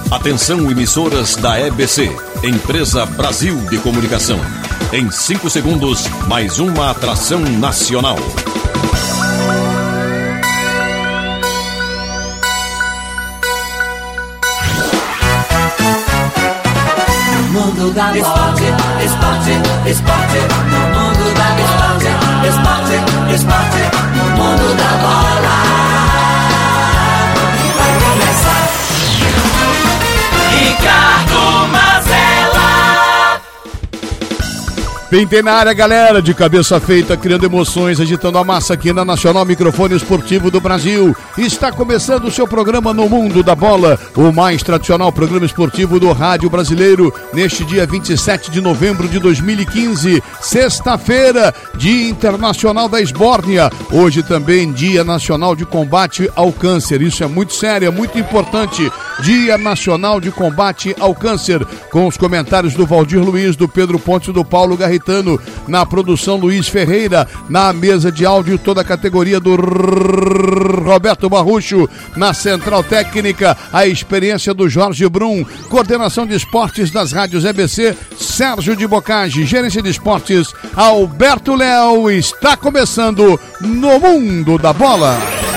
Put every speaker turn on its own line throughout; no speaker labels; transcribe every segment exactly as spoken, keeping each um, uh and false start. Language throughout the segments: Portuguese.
Atenção, emissoras da E B C, Empresa Brasil de Comunicação. Em cinco segundos, mais uma atração nacional.
Mundo da esporte, esporte, esporte, no mundo da esporte, esporte, esporte, no mundo da bola. Vai começar. Ricardo Mazella.
Pintei na área, galera, de cabeça feita, criando emoções, agitando a massa aqui na Nacional Microfone Esportivo do Brasil. Está começando o seu programa No Mundo da Bola, o mais tradicional programa esportivo do rádio brasileiro, neste dia vinte e sete de novembro de dois mil e quinze, sexta-feira, Dia Internacional da Esbórnia. Hoje também Dia Nacional de Combate ao Câncer. Isso é muito sério, é muito importante. Dia Nacional de Combate ao Câncer, com os comentários do Valdir Luiz, do Pedro Pontes e do Paulo Garritano. Na produção, Luiz Ferreira. Na mesa de áudio, toda a categoria do Roberto Barrucho. Na central técnica, a experiência do Jorge Brum. Coordenação de esportes das rádios E B C, Sérgio de Bocage. Gerência de esportes, Alberto Léo. Está começando No Mundo da Bola.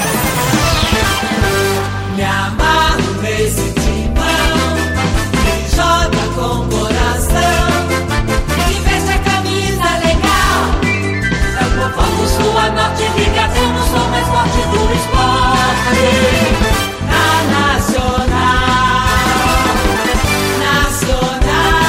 Me amarro nesse timão, que joga com coração, que veste a camisa legal. É o povão do sul a norte, ligadão no som mais forte do esporte. Na Nacional, Nacional.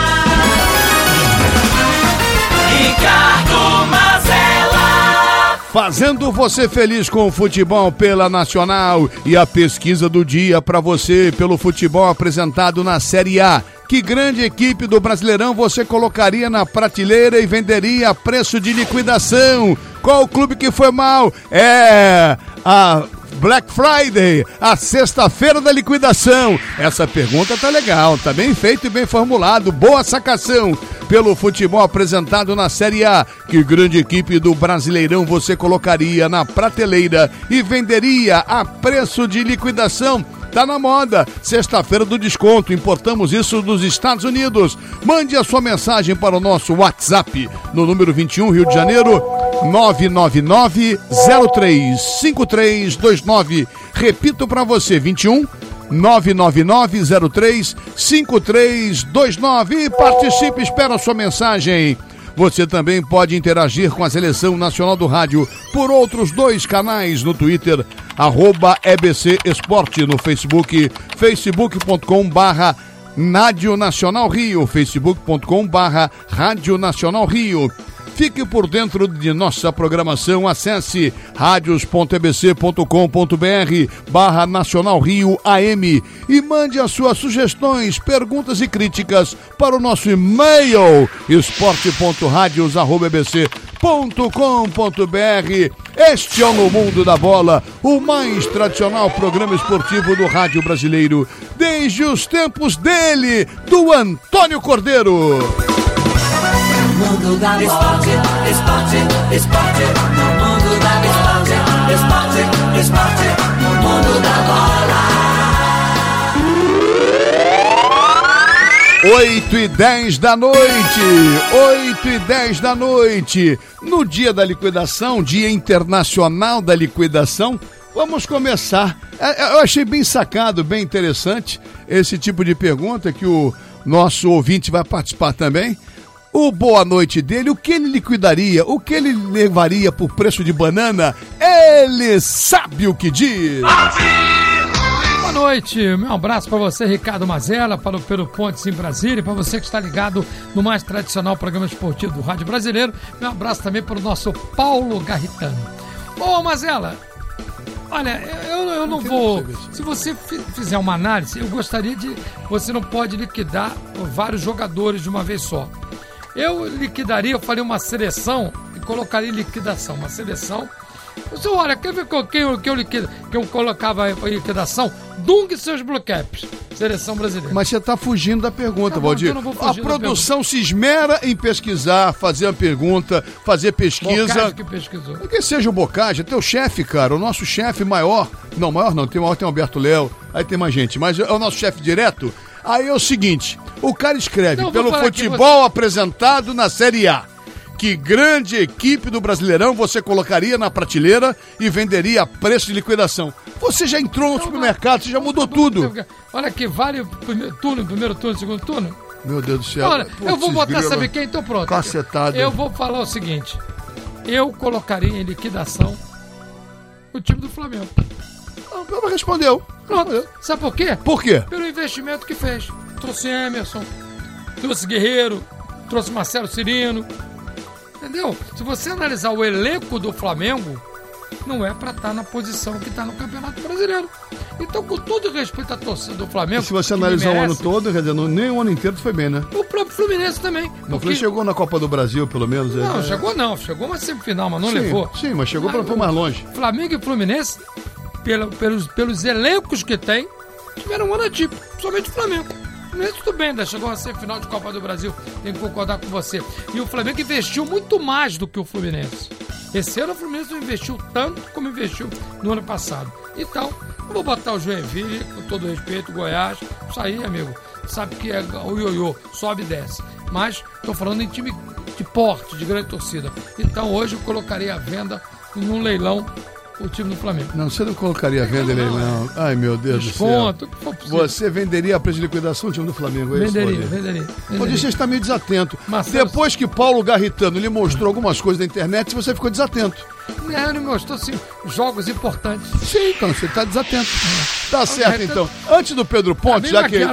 Ricardo Mazella.
Fazendo você feliz com o futebol pela Nacional, e a pesquisa do dia para você pelo futebol apresentado na Série A. Que grande equipe do Brasileirão você colocaria na prateleira e venderia a preço de liquidação? Qual o clube que foi mal? É a Black Friday, a sexta-feira da liquidação. Essa pergunta tá legal, tá bem feito e bem formulado. Boa sacação pelo futebol apresentado na Série A. Que grande equipe do Brasileirão você colocaria na prateleira e venderia a preço de liquidação? Tá na moda, sexta-feira do desconto, importamos isso dos Estados Unidos. Mande a sua mensagem para o nosso WhatsApp, no número vinte e um, Rio de Janeiro, nove nove nove, zero três cinco três dois nove. Repito para você, vinte e um, nove nove nove, zero três cinco três dois nove. E participe, espera a sua mensagem. Você também pode interagir com a Seleção Nacional do Rádio por outros dois canais no Twitter, arroba E B C Esporte, no Facebook, facebook ponto com barra Rádio Nacional Rio, facebook ponto com barra Rádio Nacional Rio. Fique por dentro de nossa programação, acesse radios ponto e b c ponto com ponto b r barra Nacional Rio A M e mande as suas sugestões, perguntas e críticas para o nosso e-mail esporte ponto radios arroba e b c ponto com ponto b r. Este é o No Mundo da Bola, o mais tradicional programa esportivo do rádio brasileiro, desde os tempos dele, do Antônio Cordeiro.
Mundo da esporte, esporte, esporte, no mundo da esporte, esporte, esporte, no mundo da bola.
oito e dez da noite, oito e dez da noite, no dia da liquidação, Dia Internacional da Liquidação. Vamos começar. Eu achei bem sacado, bem interessante esse tipo de pergunta que o nosso ouvinte vai participar também. O boa noite dele, o que ele liquidaria, o que ele levaria por preço de banana, ele sabe o que diz.
Boa noite, meu abraço para você, Ricardo Mazella, para o Pedro Pontes em Brasília, e para você que está ligado no mais tradicional programa esportivo do rádio brasileiro. Meu abraço também para o nosso Paulo Garritano. Ô Mazella, olha, eu, eu não vou, se você fizer uma análise, eu gostaria de, você não pode liquidar vários jogadores de uma vez só. Eu liquidaria, eu faria uma seleção e colocaria em liquidação, uma seleção. Você olha, quer ver quem eu, que eu, liquido, que eu colocava em liquidação? Dung e seus Blue Caps, seleção brasileira.
Mas você está fugindo da pergunta, tá bom, Valdir. A produção se esmera em pesquisar, fazer a pergunta, fazer pesquisa.
Bocage que pesquisou.
Que seja o Bocage, é teu chefe, cara, o nosso chefe maior. Não, maior não, tem maior tem o Alberto Léo. Aí tem mais gente, mas é o nosso chefe direto. Aí é o seguinte, o cara escreve,
Não,
pelo futebol você... apresentado na Série A, que grande equipe do Brasileirão você colocaria na prateleira e venderia a preço de liquidação. Você já entrou no não, supermercado, você já mudou tudo.
Olha aqui, vale o primeiro turno, primeiro turno, segundo turno?
Meu Deus do céu.
Olha, eu vou botar, grila. Sabe quem? Então pronto.
Cacetado.
Eu vou falar o seguinte, eu colocaria em liquidação o time do Flamengo.
Não, respondeu.
Pronto. Respondeu. Sabe por quê?
Por quê?
Pelo investimento que fez. Trouxe Emerson, trouxe Guerreiro, trouxe Marcelo Cirino. Entendeu? Se você analisar o elenco do Flamengo, não é pra estar na posição que está no Campeonato Brasileiro. Então, com todo respeito à torcida do Flamengo...
E se você analisar o ano todo, quer dizer, nem o ano inteiro foi bem, né?
O próprio Fluminense também.
Não porque... chegou na Copa do Brasil, pelo menos?
Não,
é...
chegou não. Chegou uma semifinal, mas não
sim,
levou.
Sim, mas chegou mas, para mais longe.
Flamengo e Fluminense, pela, pelos, pelos elencos que tem, tiveram um ano atípico. Principalmente o Flamengo. Mas tudo bem, ainda chegou a semifinal de Copa do Brasil. Tenho que concordar com você. E o Flamengo investiu muito mais do que o Fluminense. Esse ano o Fluminense não investiu tanto como investiu no ano passado. Então, eu vou botar o Joinville, com todo respeito, Goiás. Isso aí, amigo, sabe que é o ioiô, sobe e desce. Mas estou falando em time de porte, de grande torcida. Então hoje eu colocaria a venda num leilão o time do Flamengo.
Não, você não colocaria a venda em leilão. Ai, meu Deus
Desconto,
do céu. Você venderia a preço de liquidação o time do Flamengo? É
venderia,
isso,
venderia, venderia.
Pode você está meio desatento.
Marcelo...
Depois que Paulo Garritano lhe mostrou algumas coisas na internet, você ficou desatento.
Não, ele mostrou sim, jogos importantes.
Sim, então, você está desatento. Tá certo, então. Antes do Pedro Ponte,
tá
já que... É,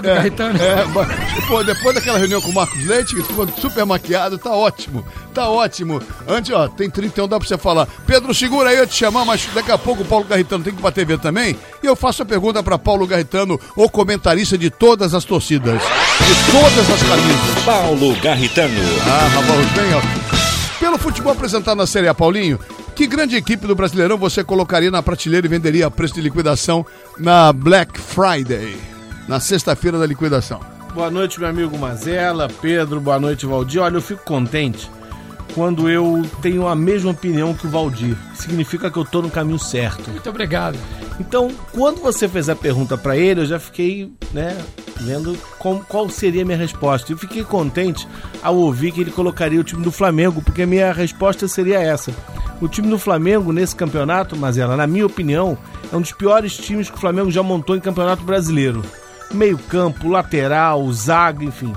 é, pô, depois daquela reunião com o Marcos Leite, que ficou super maquiado, tá ótimo. Tá ótimo. Antes, ó, tem trinta e um, dá pra você falar. Pedro, segura aí, eu te chamar, mas daqui a pouco o Paulo Garritano tem que ir pra T V também. E eu faço a pergunta pra Paulo Garritano, o comentarista de todas as torcidas. De todas as camisas.
Paulo Garritano.
Ah, rapaz, bem, ó. Pelo futebol apresentado na Série A, Paulinho, que grande equipe do Brasileirão você colocaria na prateleira e venderia a preço de liquidação na Black Friday, na sexta-feira da liquidação?
Boa noite, meu amigo Mazella, Pedro, boa noite, Valdir. Olha, eu fico contente quando eu tenho a mesma opinião que o Valdir. Significa que eu estou no caminho certo.
Muito obrigado.
Então, quando você fez a pergunta para ele, eu já fiquei, né, vendo como, qual seria a minha resposta. Eu fiquei contente ao ouvir que ele colocaria o time do Flamengo, porque a minha resposta seria essa. O time do Flamengo nesse campeonato, Mazella, na minha opinião, é um dos piores times que o Flamengo já montou em campeonato brasileiro. Meio campo, lateral, zaga, enfim.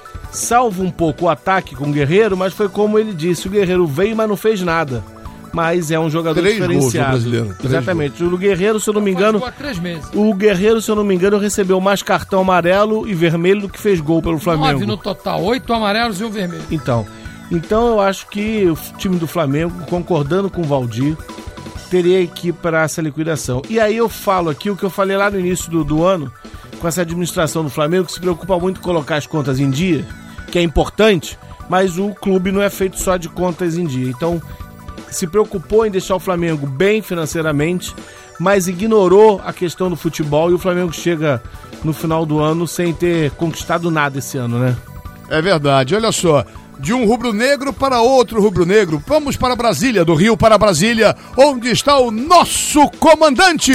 Salvo um pouco o ataque com o Guerreiro, mas foi como ele disse, o Guerreiro veio, mas não fez nada. Mas é um jogador
três
diferenciado.
Gols no brasileiro.
Exatamente. O Guerreiro, se eu não me engano,
três meses.
o Guerreiro, se eu não me engano, recebeu mais cartão amarelo e vermelho do que fez gol pelo Flamengo.
Nove no total, oito amarelos e um vermelho.
Então, então eu acho que o time do Flamengo, concordando com o Valdir, teria que ir para essa liquidação. E aí eu falo aqui o que eu falei lá no início do, do ano, com essa administração do Flamengo, que se preocupa muito em colocar as contas em dia, que é importante, mas o clube não é feito só de contas em dia. Então, se preocupou em deixar o Flamengo bem financeiramente, mas ignorou a questão do futebol e o Flamengo chega no final do ano sem ter conquistado nada esse ano, né?
É verdade, olha só, de um rubro-negro para outro rubro-negro, vamos para Brasília, do Rio para Brasília, onde está o nosso comandante,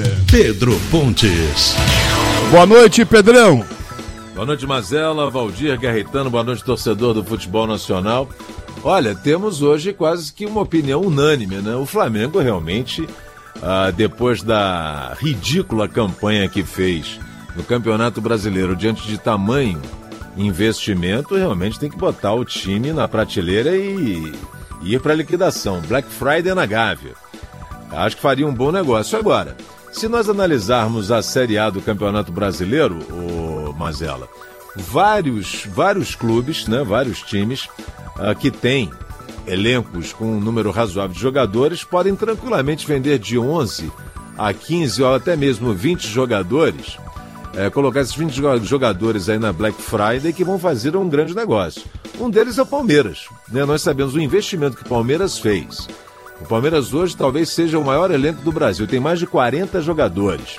Pedro Pontes.
Boa noite, Pedrão.
Boa noite, Mazella, Valdir, Garritano, boa noite, torcedor do futebol nacional. Olha, temos hoje quase que uma opinião unânime, né? O Flamengo realmente, ah, depois da ridícula campanha que fez no Campeonato Brasileiro diante de tamanho investimento, realmente tem que botar o time na prateleira e, e ir para liquidação. Black Friday na Gávea. Acho que faria um bom negócio. Agora, se nós analisarmos a Série A do Campeonato Brasileiro, ô Mazella, vários, vários clubes, né, vários times uh, que têm elencos com um número razoável de jogadores podem tranquilamente vender de onze a quinze ou até mesmo vinte jogadores, é, colocar esses vinte jogadores aí na Black Friday que vão fazer um grande negócio. Um deles é o Palmeiras, né? Nós sabemos o investimento que o Palmeiras fez. O Palmeiras hoje talvez seja o maior elenco do Brasil, tem mais de quarenta jogadores.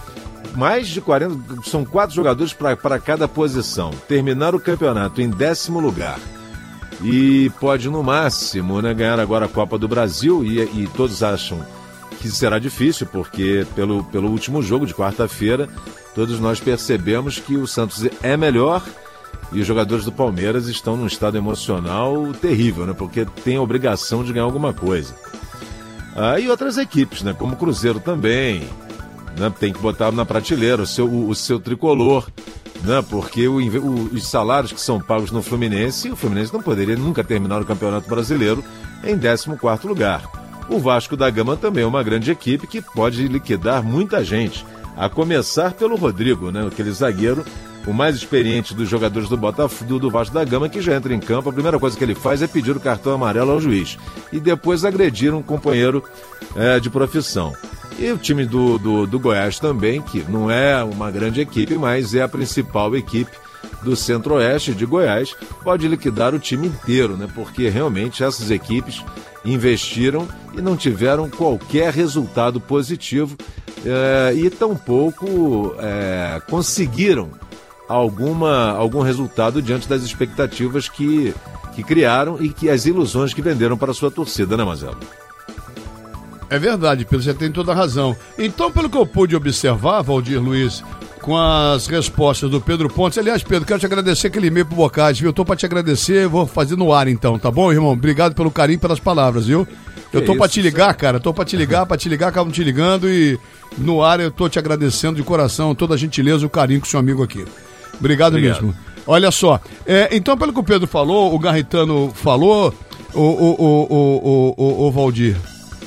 Mais de quarenta, são quatro jogadores para cada posição. Terminar o campeonato em décimo lugar. E pode no máximo, né, ganhar agora a Copa do Brasil e, e todos acham que será difícil, porque pelo, pelo último jogo de quarta-feira, todos nós percebemos que o Santos é melhor e os jogadores do Palmeiras estão num estado emocional terrível, né? Porque tem a obrigação de ganhar alguma coisa. Ah, e outras equipes, né? Como o Cruzeiro também, né? Tem que botar na prateleira o seu, o, o seu tricolor, né? Porque o, o, os salários que são pagos no Fluminense, o Fluminense não poderia nunca terminar o Campeonato Brasileiro em décimo quarto lugar. O Vasco da Gama também é uma grande equipe que pode liquidar muita gente, a começar pelo Rodrigo, né? Aquele zagueiro, o mais experiente dos jogadores do Botafogo, do, do Vasco da Gama, que já entra em campo, a primeira coisa que ele faz é pedir o cartão amarelo ao juiz e depois agredir um companheiro é, de profissão. E o time do, do, do Goiás também, que não é uma grande equipe, mas é a principal equipe do Centro-Oeste de Goiás, pode liquidar o time inteiro, né? Porque realmente essas equipes investiram e não tiveram qualquer resultado positivo é, e tampouco é, conseguiram alguma, algum resultado diante das expectativas que, que criaram e que as ilusões que venderam para a sua torcida, né, Marcelo?
É verdade, Pedro, você tem toda a razão. Então, pelo que eu pude observar, Valdir Luiz, com as respostas do Pedro Pontes, aliás, Pedro, quero te agradecer aquele e-mail pro Bocage, viu? Eu tô pra te agradecer, vou fazer no ar então, tá bom, irmão? Obrigado pelo carinho, pelas palavras, viu? Eu tô pra te ligar, cara, tô pra te ligar, pra te ligar, acabo te ligando e no ar eu tô te agradecendo de coração toda a gentileza e o carinho com o seu amigo aqui. Obrigado, Obrigado. mesmo. Olha só, é, então pelo que o Pedro falou, o Garritano falou, o, o, o, o, o, o Valdir,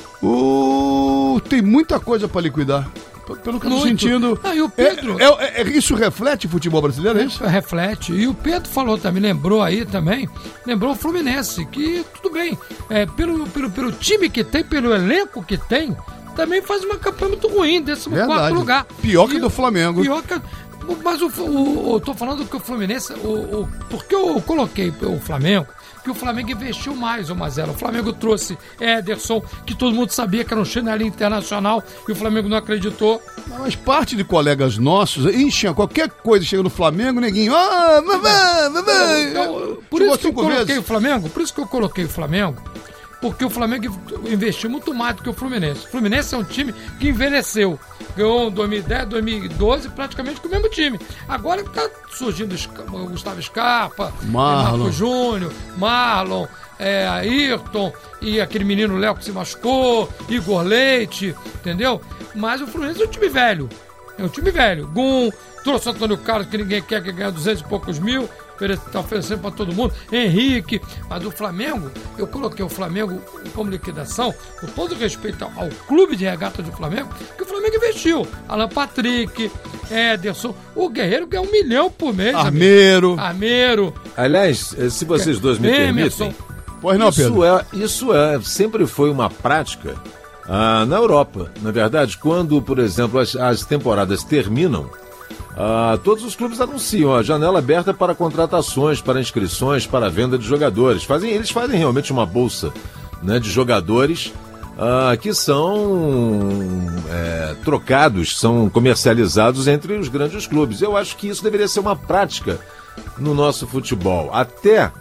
o, tem muita coisa pra liquidar. Pelo que eu tô sentindo.
Ah, e o Pedro.
É, é, é, isso reflete o futebol brasileiro, é isso?
Reflete. E o Pedro falou também, lembrou aí também, lembrou o Fluminense, que tudo bem. É, pelo, pelo, pelo time que tem, pelo elenco que tem, também faz uma campanha muito ruim, décimo quarto lugar.
Pior que
e,
do Flamengo.
Pior que. Mas o, o, eu tô falando que o Fluminense. O, o, porque eu coloquei o Flamengo. Que o Flamengo investiu mais, o Mazela. O Flamengo trouxe Ederson, que todo mundo sabia que era um chinelinho internacional, e o Flamengo não acreditou.
Mas parte de colegas nossos, encham qualquer coisa, chega no Flamengo, neguinho, ah, mamãe, mamãe.
Então, por isso que eu coloquei vezes. o Flamengo, por isso que eu coloquei o Flamengo, porque o Flamengo investiu muito mais do que o Fluminense. O Fluminense é um time que envelheceu. Ganhou em dois mil e dez, dois mil e doze praticamente com o mesmo time. Agora que tá surgindo o Gustavo Scarpa,
Marlon.
Marco Júnior, Marlon, é, Ayrton e aquele menino Léo que se machucou, Igor Leite, entendeu? Mas o Fluminense é um time velho. É um time velho. Gum, trouxe o Antônio Carlos, que ninguém quer, que ganha duzentos e poucos mil. Está oferecendo para todo mundo, Henrique, mas o Flamengo, eu coloquei o Flamengo como liquidação, com todo respeito ao clube de regata do Flamengo, que o Flamengo investiu. Alan Patrick, Ederson, o Guerreiro ganha um milhão por mês.
Armeiro.
Amigo. Armeiro.
Aliás, se vocês dois me
Emerson.
permitem,
pois não, Pedro.
Isso, é, isso é, sempre foi uma prática ah, na Europa. Na verdade, quando, por exemplo, as, as temporadas terminam, Ah, todos os clubes anunciam a janela aberta para contratações, para inscrições, para venda de jogadores. Fazem, eles fazem realmente uma bolsa, né, de jogadores ah, que são é, trocados, são comercializados entre os grandes clubes. Eu acho que isso deveria ser uma prática no nosso futebol, até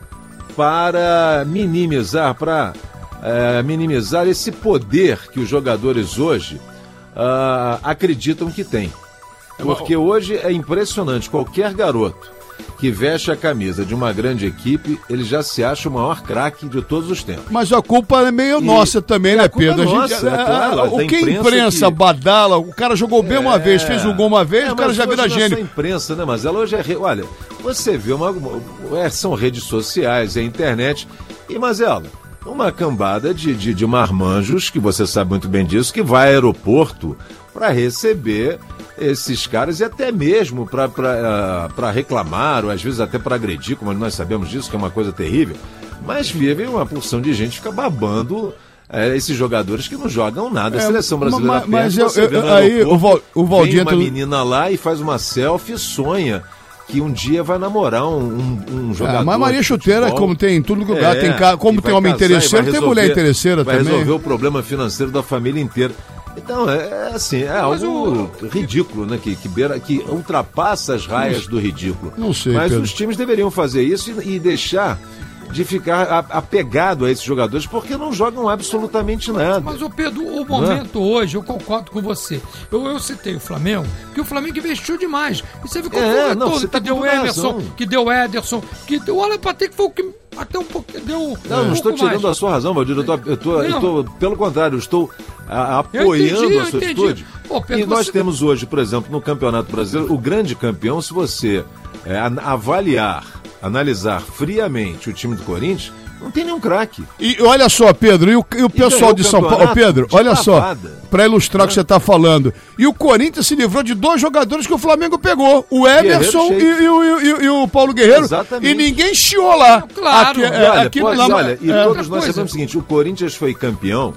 para minimizar, para é, minimizar esse poder que os jogadores hoje ah, acreditam que têm. Porque hoje é impressionante, qualquer garoto que veste a camisa de uma grande equipe, ele já se acha o maior craque de todos os tempos.
Mas a culpa é meio e, nossa também, né, Pedro?
É
a
nossa,
gente,
é claro,
o que a imprensa que... badala, o cara jogou bem é... uma vez, fez um gol uma vez, é, o cara já vira gênio.
Não é só imprensa, né, mas ela hoje é... Re... Olha, você vê, uma... É, são redes sociais, é internet, e mas ela... Uma cambada de, de, de marmanjos, que você sabe muito bem disso, que vai ao aeroporto para receber esses caras e até mesmo para reclamar, ou às vezes até para agredir, como nós sabemos disso, que é uma coisa terrível. Mas vive uma porção de gente que fica babando é, esses jogadores que não jogam nada. A seleção brasileira
mas,
perde,
mas eu, eu, aí o, Val, o Valdir...
Vem uma menina lá e faz uma selfie e sonha que um dia vai namorar um, um, um jogador. É,
mas Maria Chuteira,
futebol,
como tem em tudo lugar,
é,
tem como tem homem interesseiro, tem mulher interesseira
vai
também.
Vai resolver o problema financeiro da família inteira. Então, é, é assim, é mas algo o... ridículo, né? Que, que, beira, que ultrapassa as raias do ridículo.
Não sei,
Mas
Pedro.
os times deveriam fazer isso e, e deixar de ficar a, apegado a esses jogadores, porque não jogam absolutamente nada.
Mas, ô Pedro, o momento hoje, eu concordo com você. Eu, eu citei o Flamengo, que o Flamengo investiu demais. E você viu que
É,
o
não,
todo
você tá
que deu
com
o
toda
Emerson,
razão.
que deu o Ederson, que deu o Alan Patrick foi o que até um pouco deu um
Não, não
um
estou
pouco
tirando
mais.
a sua razão, Valdir. Eu tô, eu tô, eu
Não.
tô, pelo contrário, eu estou a,
Eu
apoiando
entendi,
a
eu
sua
entendi.
atitude.
Pô, Pedro,
E nós
você-
temos hoje, por exemplo, no Campeonato Brasileiro, o grande campeão, se você é, an- avaliar, analisar friamente o time do Corinthians, não tem nenhum craque.
E olha só, Pedro, e o, e o pessoal
ganhou
de
o
São Paulo. Ô,
campeonato
Pedro,
de
olha só,
lavada.
pra ilustrar o que você tá falando. E o Corinthians se livrou de dois jogadores que o Flamengo pegou: o Emerson e,
Guerreiro
e o, e o- e o Paulo Guerreiro.
Exatamente.
E ninguém chiou lá.
Claro.
Aqui,
E
é,
olha,
aqui
pode-
lá-
olha, e
é.
todos
Outra
nós
coisa.
sabemos o seguinte, o Corinthians foi campeão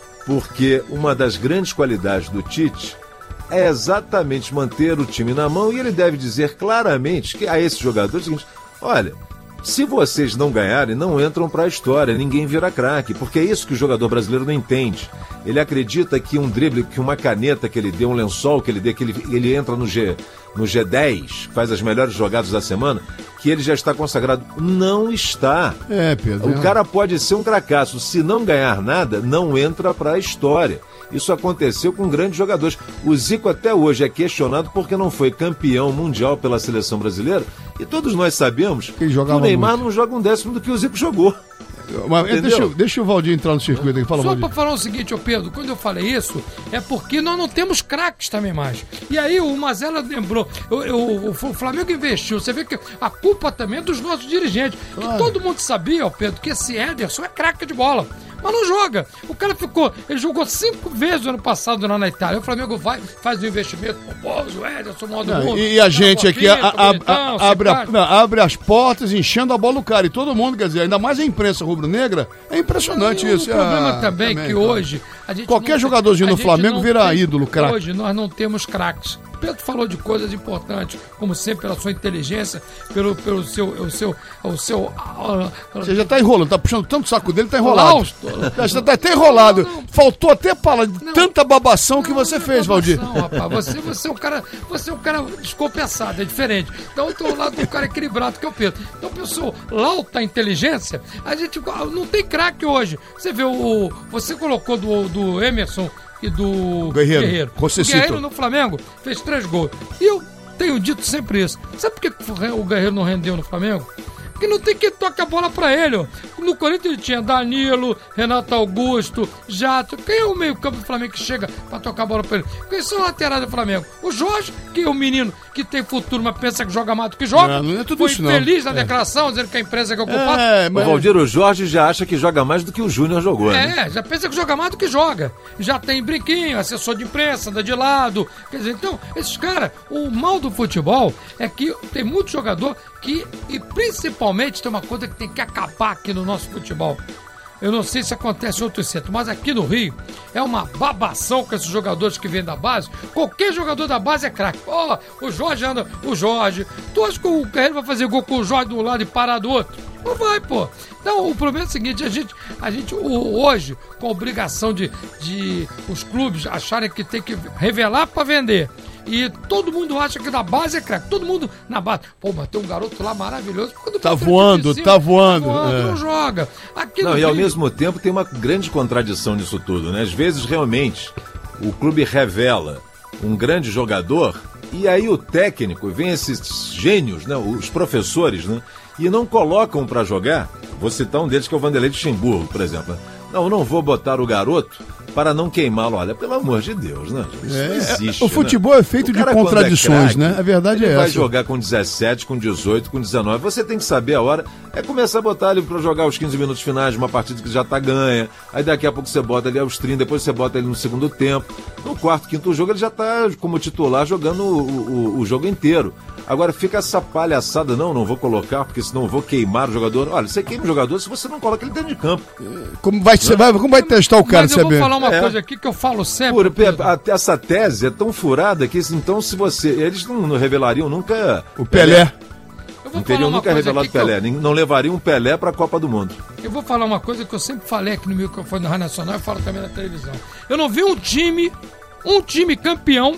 porque uma das grandes qualidades do Tite é exatamente manter o time na mão, e ele deve dizer claramente que a esses jogadores o seguinte: olha, se vocês não ganharem, não entram para a história, ninguém vira craque, porque é isso que o jogador brasileiro não entende. Ele acredita que um drible, que uma caneta que ele dê, um lençol que ele dê, que ele, ele entra no G, no G dez, faz as melhores jogadas da semana, que ele já está consagrado. Não está.
É, Pedro.
O cara pode ser um cracaço, se não ganhar nada, não entra para a história. Isso aconteceu com grandes jogadores. O Zico até hoje é questionado porque não foi campeão mundial pela seleção brasileira, e todos nós sabemos que
Ele
o
jogava
Neymar
muito.
não joga um décimo do que o Zico jogou.
Mas,
Entendeu?
deixa, eu- deixa o Valdir entrar no circuito aqui. Fala,
Só
Valdir.
pra falar o seguinte, ô Pedro, quando eu falei isso, é porque nós não temos craques também mais. E aí o Mazella lembrou, eu- eu- o Flamengo investiu, você vê que a culpa também é dos nossos dirigentes. Que todo mundo sabia, ô Pedro, que esse Ederson é craque de bola. Mas não joga. O cara ficou, ele jogou cinco vezes no ano passado lá na Itália. O Flamengo vai, faz o investimento, pomposo, o Ederson, o modo
Não,
mundo.
e a gente aqui a- a- a-
bonitão,
abre, a-
simpático.
não, abre as portas, enchendo a bola do cara. E todo mundo, quer dizer, ainda mais a imprensa rubro-negra, é impressionante
O
isso.
problema
Ah,
também é que
claro.
hoje... a gente
Qualquer
não tem-
jogadorzinho
a
no
gente
Flamengo
não
vira
tem-
ídolo, craque.
Hoje nós não temos craques. Pedro falou de coisas importantes, como sempre, pela sua inteligência, pelo, pelo seu... O seu, o seu ah, ah,
Você já tá enrolando, tá puxando tanto o saco dele, tá enrolado.
Lausto.
Já tá até enrolado.
Não, não.
Faltou até palavra de
Não.
tanta babação que você
Não,
fez,
não,
Valdir.
Não, rapaz, você, você é um cara, você é um cara descompensado, é diferente. Então eu tô ao lado do cara equilibrado que é o Pedro. Então, pessoal, lá alta inteligência, a gente não tem craque hoje. Você vê o. Você colocou do, do Emerson e do
Guerreiro,
Guerreiro. O
Josecito.
Guerreiro no Flamengo fez três gols. E eu tenho dito sempre isso. Sabe por que o Guerreiro não rendeu no Flamengo? Porque não tem quem toque a bola pra ele, ó. No Corinthians ele tinha Danilo, Renato Augusto, Jato. Quem é o meio-campo do Flamengo que chega pra tocar a bola pra ele? Quem são os laterais do Flamengo? O Jorge, que é o menino que tem futuro, mas pensa que joga mais do que joga.
Não, não é tudo
Foi
isso, não.
feliz na
É.
declaração, dizendo que a empresa que é ocupada.
É,
O
mas...
Valdir, o Jorge já acha que joga mais do que o Júnior jogou, né?
É, já pensa que joga mais do que joga. Já tem brinquinho, assessor de imprensa, anda de lado. Quer dizer, então, esses caras, o mal do futebol é que tem muito jogador que, e principalmente, tem uma coisa que tem que acabar aqui no nosso futebol. Eu não sei se acontece em outros centros, mas aqui no Rio é uma babação com esses jogadores que vêm da base. Qualquer jogador da base é craque. Ó, o Jorge anda, o Jorge. Tu acha que o Guerreiro vai fazer gol com o Jorge de um lado e parar do outro? Não vai, pô. Então, o problema é o seguinte, a gente, a gente o- hoje, com a obrigação de, de os clubes acharem que tem que revelar pra vender. E todo mundo acha que da base é craque. Todo mundo na base. Pô, mas tem um garoto lá maravilhoso. Quando
Tá
pra frente
voando,
de cima,
tá voando,
Tá voando,
é.
não joga. Aqui
Não,
no
e ao
Rio-
mesmo tempo tem uma grande contradição nisso tudo, né? Às vezes, realmente, o clube revela um grande jogador e aí o técnico, vem esses gênios, né? Os professores, né? E não colocam pra jogar. Vou citar um deles que é o Vanderlei de Luxemburgo, por exemplo. Não, eu não vou botar o garoto para não queimá-lo. Olha, pelo amor de Deus, né? Isso não existe,
o futebol
né?
é feito
O
de
cara, quando
contradições,
craque,
né? A verdade
ele
é
vai
essa.
jogar com dezessete, com dezoito, com dezenove. Você tem que saber a hora. É começar a botar ele para jogar os quinze minutos finais de uma partida que já tá ganha. Aí daqui a pouco você bota ele aos trinta, depois você bota ele no segundo tempo. No quarto, quinto jogo, ele já tá como titular jogando o, o, o jogo inteiro. Agora fica essa palhaçada, não, não vou colocar, porque senão eu vou queimar o jogador. Olha, você queima o jogador se você não coloca ele dentro de campo.
Como vai, você vai, como vai testar o cara,
Mas eu vou
saber?
falar uma
É.
coisa aqui que eu falo sempre.
Por,
Pedro.
a- essa tese é tão furada que, então, se você. Eles não, não revelariam nunca.
O Pelé.
Eu vou
Não teriam
falar uma
nunca
coisa
revelado
aqui que eu-
Pelé. nem- Não levariam Pelé para a Copa do Mundo.
Eu vou falar uma coisa que eu sempre falei aqui no microfone da Rádio Nacional e falo também na televisão. Eu não vi um time, um time campeão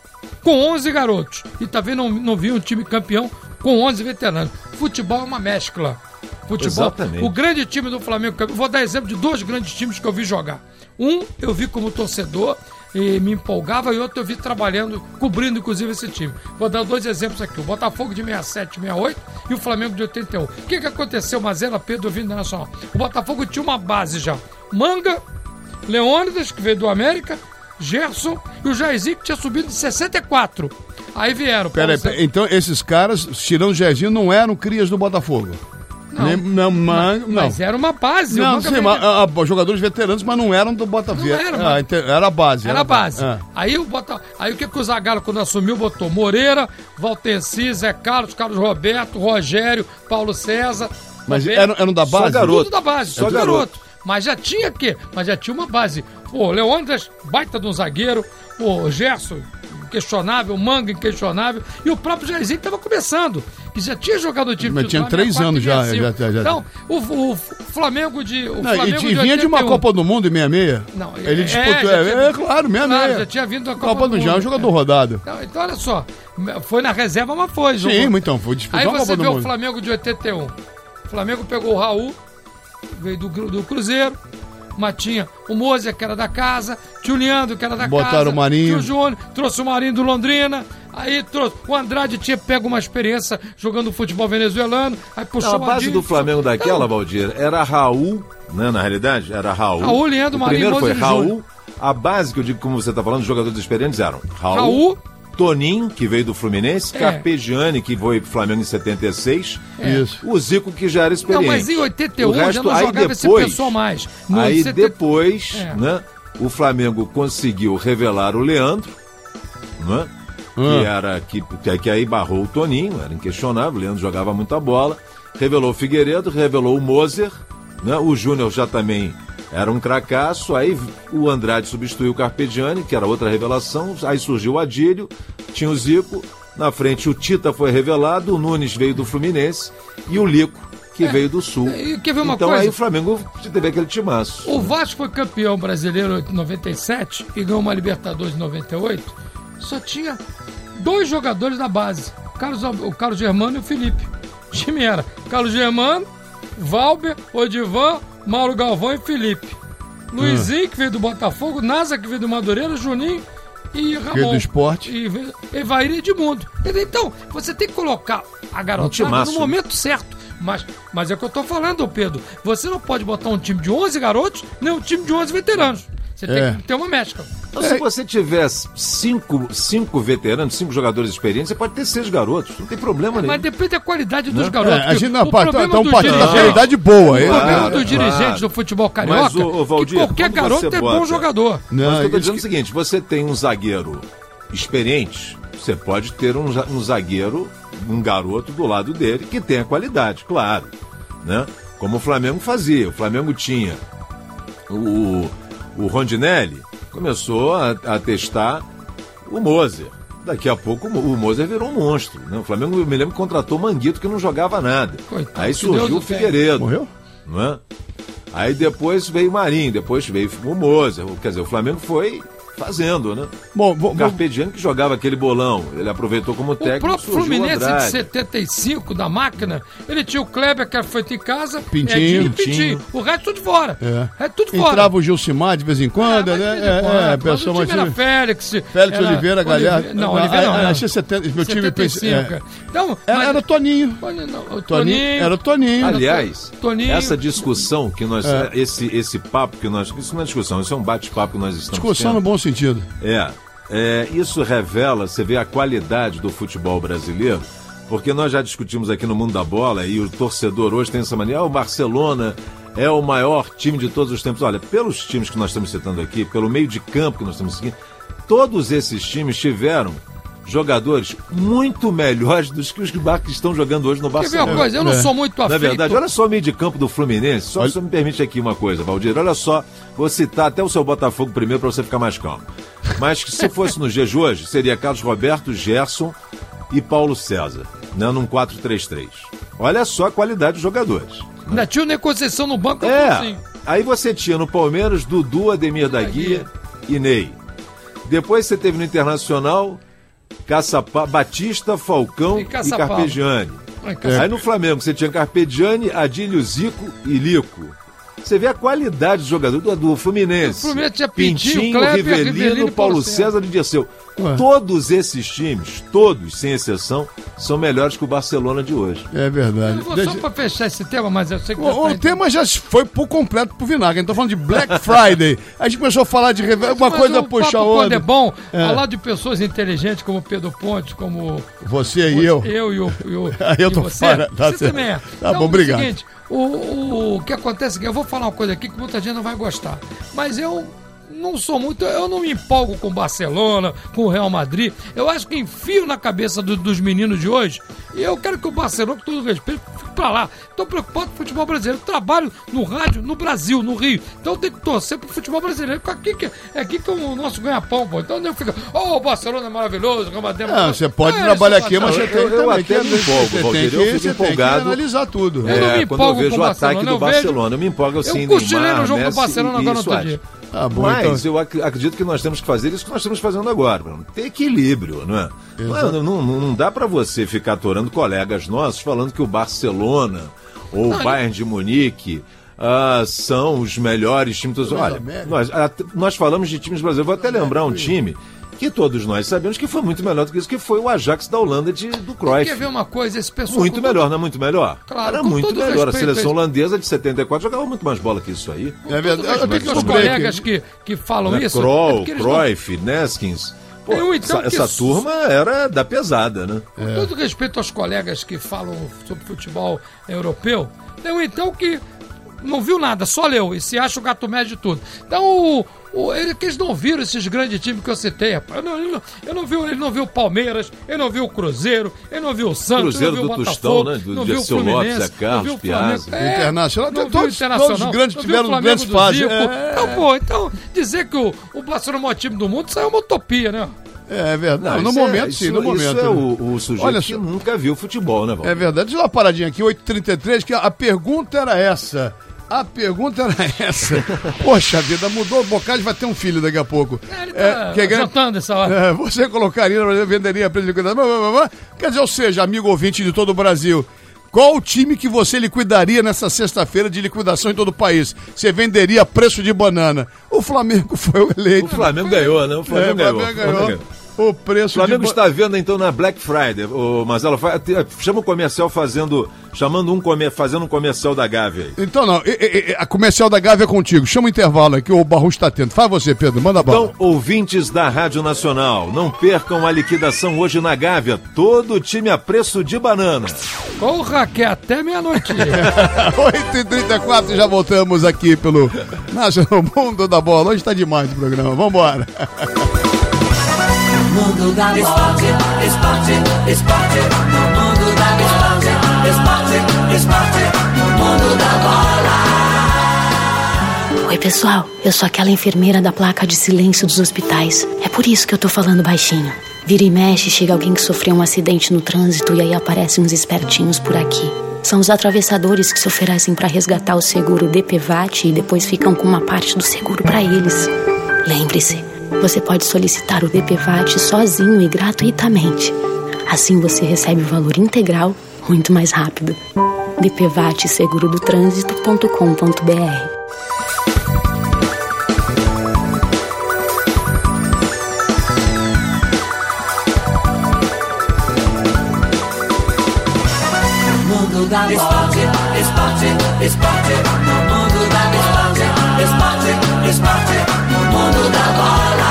com onze garotos. E também não, não vi um time campeão com onze veteranos. Futebol é uma mescla. futebol.
Exatamente.
O grande time do Flamengo, eu vou dar exemplo de dois grandes times que eu vi jogar. Um, eu vi como torcedor e me empolgava, e outro eu vi trabalhando, cobrindo inclusive esse time. Vou dar dois exemplos aqui, o Botafogo de sessenta e sete, sessenta e oito e o Flamengo de oitenta e um. O que que aconteceu, Mazela, Pedro, vindo da Nacional? O Botafogo tinha uma base já, Manga, Leônidas, que veio do América, Gerson e o Jairzinho, que tinha subido de sessenta e quatro. Aí vieram.
Pera, pera, então esses caras, tirando o Jairzinho, não eram crias do Botafogo?
Não,
Nem, não, man,
mas,
não.
mas era uma base.
Não,
Manga
sim,
veio-
mas, ah, ah, jogadores veteranos, mas não eram do Botafogo.
Não era,
ah,
mas-
ente- era a base.
Era a base.
Ah.
Aí, o Bota... Aí o que, que o Zagallo, quando assumiu, botou Moreira, Valtenci, Zé Carlos, Carlos Roberto, Rogério, Paulo César.
Mas
Roberto,
eram, eram da
Só
base?
garoto.
tudo da base,
Só
tudo
garoto.
garoto. Mas já tinha quê? Mas já tinha uma base. Pô, Leônidas, baita de um zagueiro, o Gerson, questionável, o Manga, inquestionável, e o próprio Jairzinho que estava começando, que já tinha jogado o time
Mas tinha
titular,
três
sessenta e quatro,
anos já,
sessenta e cinco.
já- já-
Então, o, o Flamengo de. O
Não, e,
Flamengo
e vinha de uma
oitenta e um.
Copa do Mundo em sessenta e seis.
Não,
Ele
é,
disputou,
já
é,
tinha-
é, claro, sessenta e seis.
Claro, já tinha vindo da Copa,
Copa do Já, é um jogador rodado.
Então, então, olha só, foi na reserva, mas foi.
Sim,
jogou.
então, foi disputar
Aí
a Copa
você
do
vê o
Mundo.
Flamengo de oitenta e um. O Flamengo pegou o Raul, veio do, do Cruzeiro, mas tinha o Moser, que era da casa, tinha o Leandro, que era da
Botaram
casa.
o Marinho.
Tinha o Júnior, trouxe o Marinho do Londrina. Aí trouxe, o Andrade tinha pego uma experiência jogando futebol venezuelano. Aí puxou
Não, a
o
base
Adilson.
do Flamengo daquela,
Então,
Valdir, era Raul, né? Na realidade, era Raul.
Raul, Leandro,
o
Marinho,
primeiro foi
Moser e
Raul.
Júnior.
A base que eu digo, como você está falando, os jogadores experientes eram Raul,
Raul.
Toninho, que veio do Fluminense,
É.
Carpegiani, que foi pro Flamengo em setenta e seis,
Isso.
o Zico, que já era
Não,
experiente.
mas em oitenta e um
O
já
resto,
não
aí
jogava esse
depois,
pessoal mais. No
Aí
setenta
depois,
É.
né, o Flamengo conseguiu revelar o Leandro, né?
Ah.
Que era que, que, que aí barrou o Toninho, era inquestionável, o Leandro jogava muita bola, revelou o Figueiredo, revelou o Moser, né? O Júnior já também era um cracaço, aí o Andrade substituiu o Carpegiani, que era outra revelação, aí surgiu o Adílio, tinha o Zico, na frente o Tita foi revelado, o Nunes veio do Fluminense e o Lico, que veio do Sul.
E quer ver uma
então
coisa?
aí o Flamengo teve aquele timaço.
O Vasco foi campeão brasileiro em noventa e sete e ganhou uma Libertadores em noventa e oito. Só tinha dois jogadores da base, o Carlos, o Carlos Germano e o Felipe. O time era Carlos Germano, Valber, Odivan, Mauro Galvão e Felipe. Luizinho, que veio do Botafogo, Nasa, que veio do Madureira, Juninho e Ramon.
Veio do Sport.
E veio- Evair e Edmundo. Entendeu? Então, você tem que colocar a garotada
timaço,
no momento certo. Mas, mas é o que eu tô falando, Pedro. Você não pode botar um time de onze garotos, nem um time de onze veteranos. Você
É.
tem que ter uma mescla.
Então, se você tiver cinco, cinco veteranos, cinco jogadores experientes, você pode ter seis garotos. Não tem problema nenhum.
Mas depende da qualidade dos
É,
garotos.
a gente não,
o
pá,
problema
então
dos
partindo da
dirigentes-
qualidade boa.
O
é-
problema
Claro,
dos dirigentes
claro.
do futebol carioca
Mas, ô, ô, Valdir,
que qualquer
quando
garoto
você
é
bota-
bom jogador.
Não,
Mas o que eu tô
isso
dizendo é
que-
o seguinte, você tem um zagueiro experiente, você pode ter um, za- um zagueiro, um garoto do lado dele que tenha qualidade, claro, né? Como o Flamengo fazia. O Flamengo tinha o, o Rondinelli, começou a, a testar o Moser. Daqui a pouco o Moser virou um monstro, né? O Flamengo, eu me lembro, contratou o Manguito, que não jogava nada.
Coitado,
Aí
que
surgiu
Deus
o
o tenha.
Figueiredo.
Morreu?
Não é? Aí depois veio o Marinho, depois veio o Moser. Quer dizer, o Flamengo foi fazendo, né?
Bom, vou,
O
vou,
Carpegiani, que jogava aquele bolão, ele aproveitou como
O
técnico.
próprio
surgiu o
Fluminense de
Andrade.
setenta e cinco, da máquina, ele tinha o Kleber, que era feito em casa,
Pintinho.
Edinho e
Pintinho.
Pintinho. O resto tudo fora.
É.
É tudo fora.
entrava o Gilcimar de vez em quando,
É, mas
né?
de vez em
É,
quando,
é,
mas
pessoa
o
mais.
time era Félix.
Félix
era
Oliveira, Galhardo.
Olive- Não, Oliveira não.
Ah,
não.
achei setenta, meu time
setenta e
pensa-
cinco.
é.
Então,
Era,
mas-
era Toninho.
Toninho, não, o
Toninho.
Toninho.
Era o Toninho.
Aliás,
Toninho.
essa discussão que nós.
É.
Esse, esse papo que nós. Isso não é discussão, isso é um bate-papo que nós estamos
Discussão no
tendo.
bom sentido.
É, é, isso revela, você vê a qualidade do futebol brasileiro, porque nós já discutimos aqui no Mundo da Bola e o torcedor hoje tem essa mania, ah, o Barcelona é o maior time de todos os tempos. Olha, pelos times que nós estamos citando aqui, pelo meio de campo que nós estamos seguindo, todos esses times tiveram jogadores muito melhores dos que os que estão jogando hoje no
Quer ver
Barcelona.
uma coisa? Eu não
É.
sou muito
Na
afeito.
verdade, olha só o meio de campo do Fluminense. Só,
Olha-
só me permite aqui uma coisa, Valdir. Olha só, vou citar até o seu Botafogo primeiro para você ficar mais calmo. Mas que se fosse no dia de hoje, seria Carlos Roberto, Gerson e Paulo César, né, num quatro três três. Olha só a qualidade dos jogadores.
Ainda tinha o Negociação no banco.
É,
assim.
aí você tinha no Palmeiras Dudu, Ademir da Guia e Ney. Depois você teve no Internacional Caçapa, Batista, Falcão
E
e,
Caçapava.
Carpegiani. É. Aí no Flamengo você tinha Carpegiani, Adílio, Zico e Lico. Você vê a qualidade do jogador do, do Fluminense.
O Fluminense tinha
Pintinho,
Pintinho Kleber,
Rivelino,
Rivelino,
Paulo
Paulo
César e Dirceu. Todos esses times, todos, sem exceção, são melhores que o Barcelona de hoje.
É verdade.
Eu vou
Deixa...
só pra fechar esse tema, mas eu sei que...
O, o tema já foi por completo pro vinagre. A gente tá falando de Black Friday. A gente começou a falar de reve... uma
mas
coisa
um
puxa a
papo,
outra.
quando é bom,
É.
falar de pessoas inteligentes como Pedro Ponte, como...
Você e eu.
Eu e o... E o
eu
e
tô
você,
fora. Tá
você
certo.
também é.
Tá
Então,
bom, obrigado.
É o seguinte, o, o, o que acontece é que eu vou falar uma coisa aqui que muita gente não vai gostar. Mas eu... não sou muito, eu não me empolgo com o Barcelona, com o Real Madrid. Eu acho que enfio na cabeça do, dos meninos de hoje. E eu quero que o Barcelona, com todo respeito, fique pra lá. Estou preocupado com o futebol brasileiro. Eu trabalho no rádio, no Brasil, no Rio. Então eu tenho que torcer pro futebol brasileiro. Porque aqui que, é aqui que é o nosso ganha-pão, pô. Então eu fico, oh, o Barcelona é maravilhoso, o Real Madrid é
Não,
maravilhoso.
você pode
É,
trabalhar
isso,
aqui, mas você
eu-
tem
eu
também
até
que-
me empolgo,
você
Valdir,
tem que-
eu fico
você tem que
empolgado.
analisar tudo.
Eu não
É,
me
quando eu
empolgo
vejo
com
o
o
ataque
Barcelona,
do
eu vejo-
Barcelona, eu me empolgo assim,
Eu cochilei
Neymar,
no jogo do
Messi
Barcelona
e
agora no outro
Suárez.
dia.
Ah, bom,
Mas
então.
eu ac- acredito que nós temos que fazer isso que nós estamos fazendo agora, Bruno. Ter equilíbrio, não é? Não, é- não, não, não dá para você ficar atorando colegas nossos falando que o Barcelona ou o Bayern de Munique ah, são os melhores times. Todos. Olha, nós, a- nós falamos de times brasileiros. Vou até lembrar um time que todos nós sabemos que foi muito melhor do que isso, que foi o Ajax da Holanda de, do Cruyff.
Quer ver uma coisa? Esse pessoal...
Muito
com
melhor,
todo-
não é muito melhor?
Claro,
Era
com
muito
todo
melhor. A
respeito,
seleção
esse-
holandesa de setenta e quatro jogava muito mais bola que isso aí.
É verdade. Eu
Eu
tenho que
os
descobrir aqui.
colegas que, que falam
Né?
isso... é
Kroll,
porque eles não-
Cruyff, Neskins. Pô,
Eu, então,
essa,
que
essa
su-
turma era da pesada, né?
Com todo respeito aos colegas que falam sobre futebol europeu, tem um então que não viu nada, só leu e se acha o gato médio de tudo. Então, o, o, ele, que eles não viram esses grandes times que eu citei, rapaz. Eu não, ele, não, eu não vi, ele não viu o Palmeiras, ele não viu o Cruzeiro, ele não viu o Santos,
Cruzeiro
ele não
do
viu o
Tostão,
Botafogo,
né? Do
não viu o
Dirceu
Fluminense,
Lopes, Zé Carlos,
não viu o Flamengo.
Piazza.
É,
Internacional,
não viu
todos-
o Internacional,
todos os grandes
não viu
tiveram
o Flamengo
grandes
do
fases.
Zico.
É.
Então, pô, então, dizer que o, o Barcelona é o maior time do mundo, isso aí é uma utopia, né?
É verdade. No
isso
momento,
é,
sim,
isso,
no momento.
Isso é
né?
o, o sujeito
Olha
que
só.
nunca viu futebol, né, Valdir?
É verdade. Deixa eu dar uma paradinha aqui, oito e trinta e três, que a pergunta era essa. A pergunta era essa. Poxa vida, mudou. O Bocardi vai ter um filho daqui a pouco.
É, ele tá
que é grande-
jantando essa hora.
É, você colocaria, venderia a preço de liquidação. blá, blá, blá. Quer dizer, ou seja, amigo ouvinte de todo o Brasil, qual o time que você liquidaria nessa sexta-feira de liquidação em todo o país? Você venderia a preço de banana. O Flamengo foi o eleito.
O Flamengo ganhou, né? O
É,
Flamengo
o
ganhou.
Flamengo
O Flamengo
ganhou.
ganhou.
O
O
preço
Flamengo
de...
está vendo então na Black Friday, o Marcelo, fa- te- chama o comercial fazendo, chamando um comer, fazendo um comercial da Gávea aí.
Então não, e- e- e- a comercial da Gávea é contigo. Chama o intervalo aqui, o Barro está atento. Faz você, Pedro, manda bala.
Então, ouvintes da Rádio Nacional, não percam a liquidação hoje na Gávea, todo o time a preço de banana.
Porra, que é até meia-noite.
oito e trinta e quatro, já voltamos aqui pelo Nacional Mundo da Bola. Hoje tá demais o programa, vambora.
Mundo da esporte, esporte, esporte, no mundo da esporte, esporte, esporte, no mundo da bola.
Oi, pessoal. Eu sou aquela enfermeira da placa de silêncio dos hospitais. É por isso que eu tô falando baixinho. Vira e mexe, chega alguém que sofreu um acidente no trânsito e aí aparecem uns espertinhos por aqui. São os atravessadores que se oferecem para resgatar o seguro D P V A T e depois ficam com uma parte do seguro para eles. Lembre-se, você pode solicitar o D P V A T sozinho e gratuitamente. Assim você recebe o valor integral muito mais rápido. d p v a t seguro do trânsito ponto com ponto b r.
Mundo da esporte, esporte, esporte, no mundo da esporte, esporte, esporte, no mundo da bola.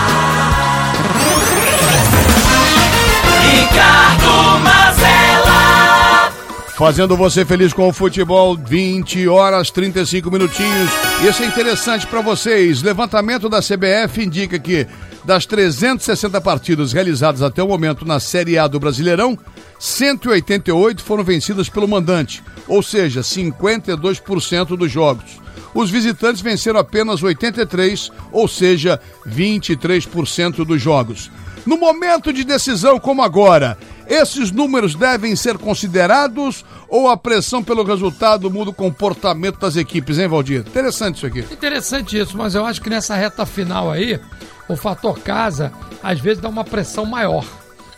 Ricardo Mazella.
Fazendo você feliz com o futebol, vinte horas, trinta e cinco minutinhos. E isso é interessante para vocês. Levantamento da C B F indica que das trezentas e sessenta partidas realizadas até o momento na Série A do Brasileirão, cento e oitenta e oito foram vencidas pelo mandante, ou seja, cinquenta e dois por cento dos jogos. Os visitantes venceram apenas oitenta e três, ou seja, vinte e três por cento dos jogos. No momento de decisão como agora, esses números devem ser considerados ou a pressão pelo resultado muda o comportamento das equipes, hein, Valdir? Interessante isso aqui.
Interessante isso, mas eu acho que nessa reta final aí, o fator casa, às vezes dá uma pressão maior.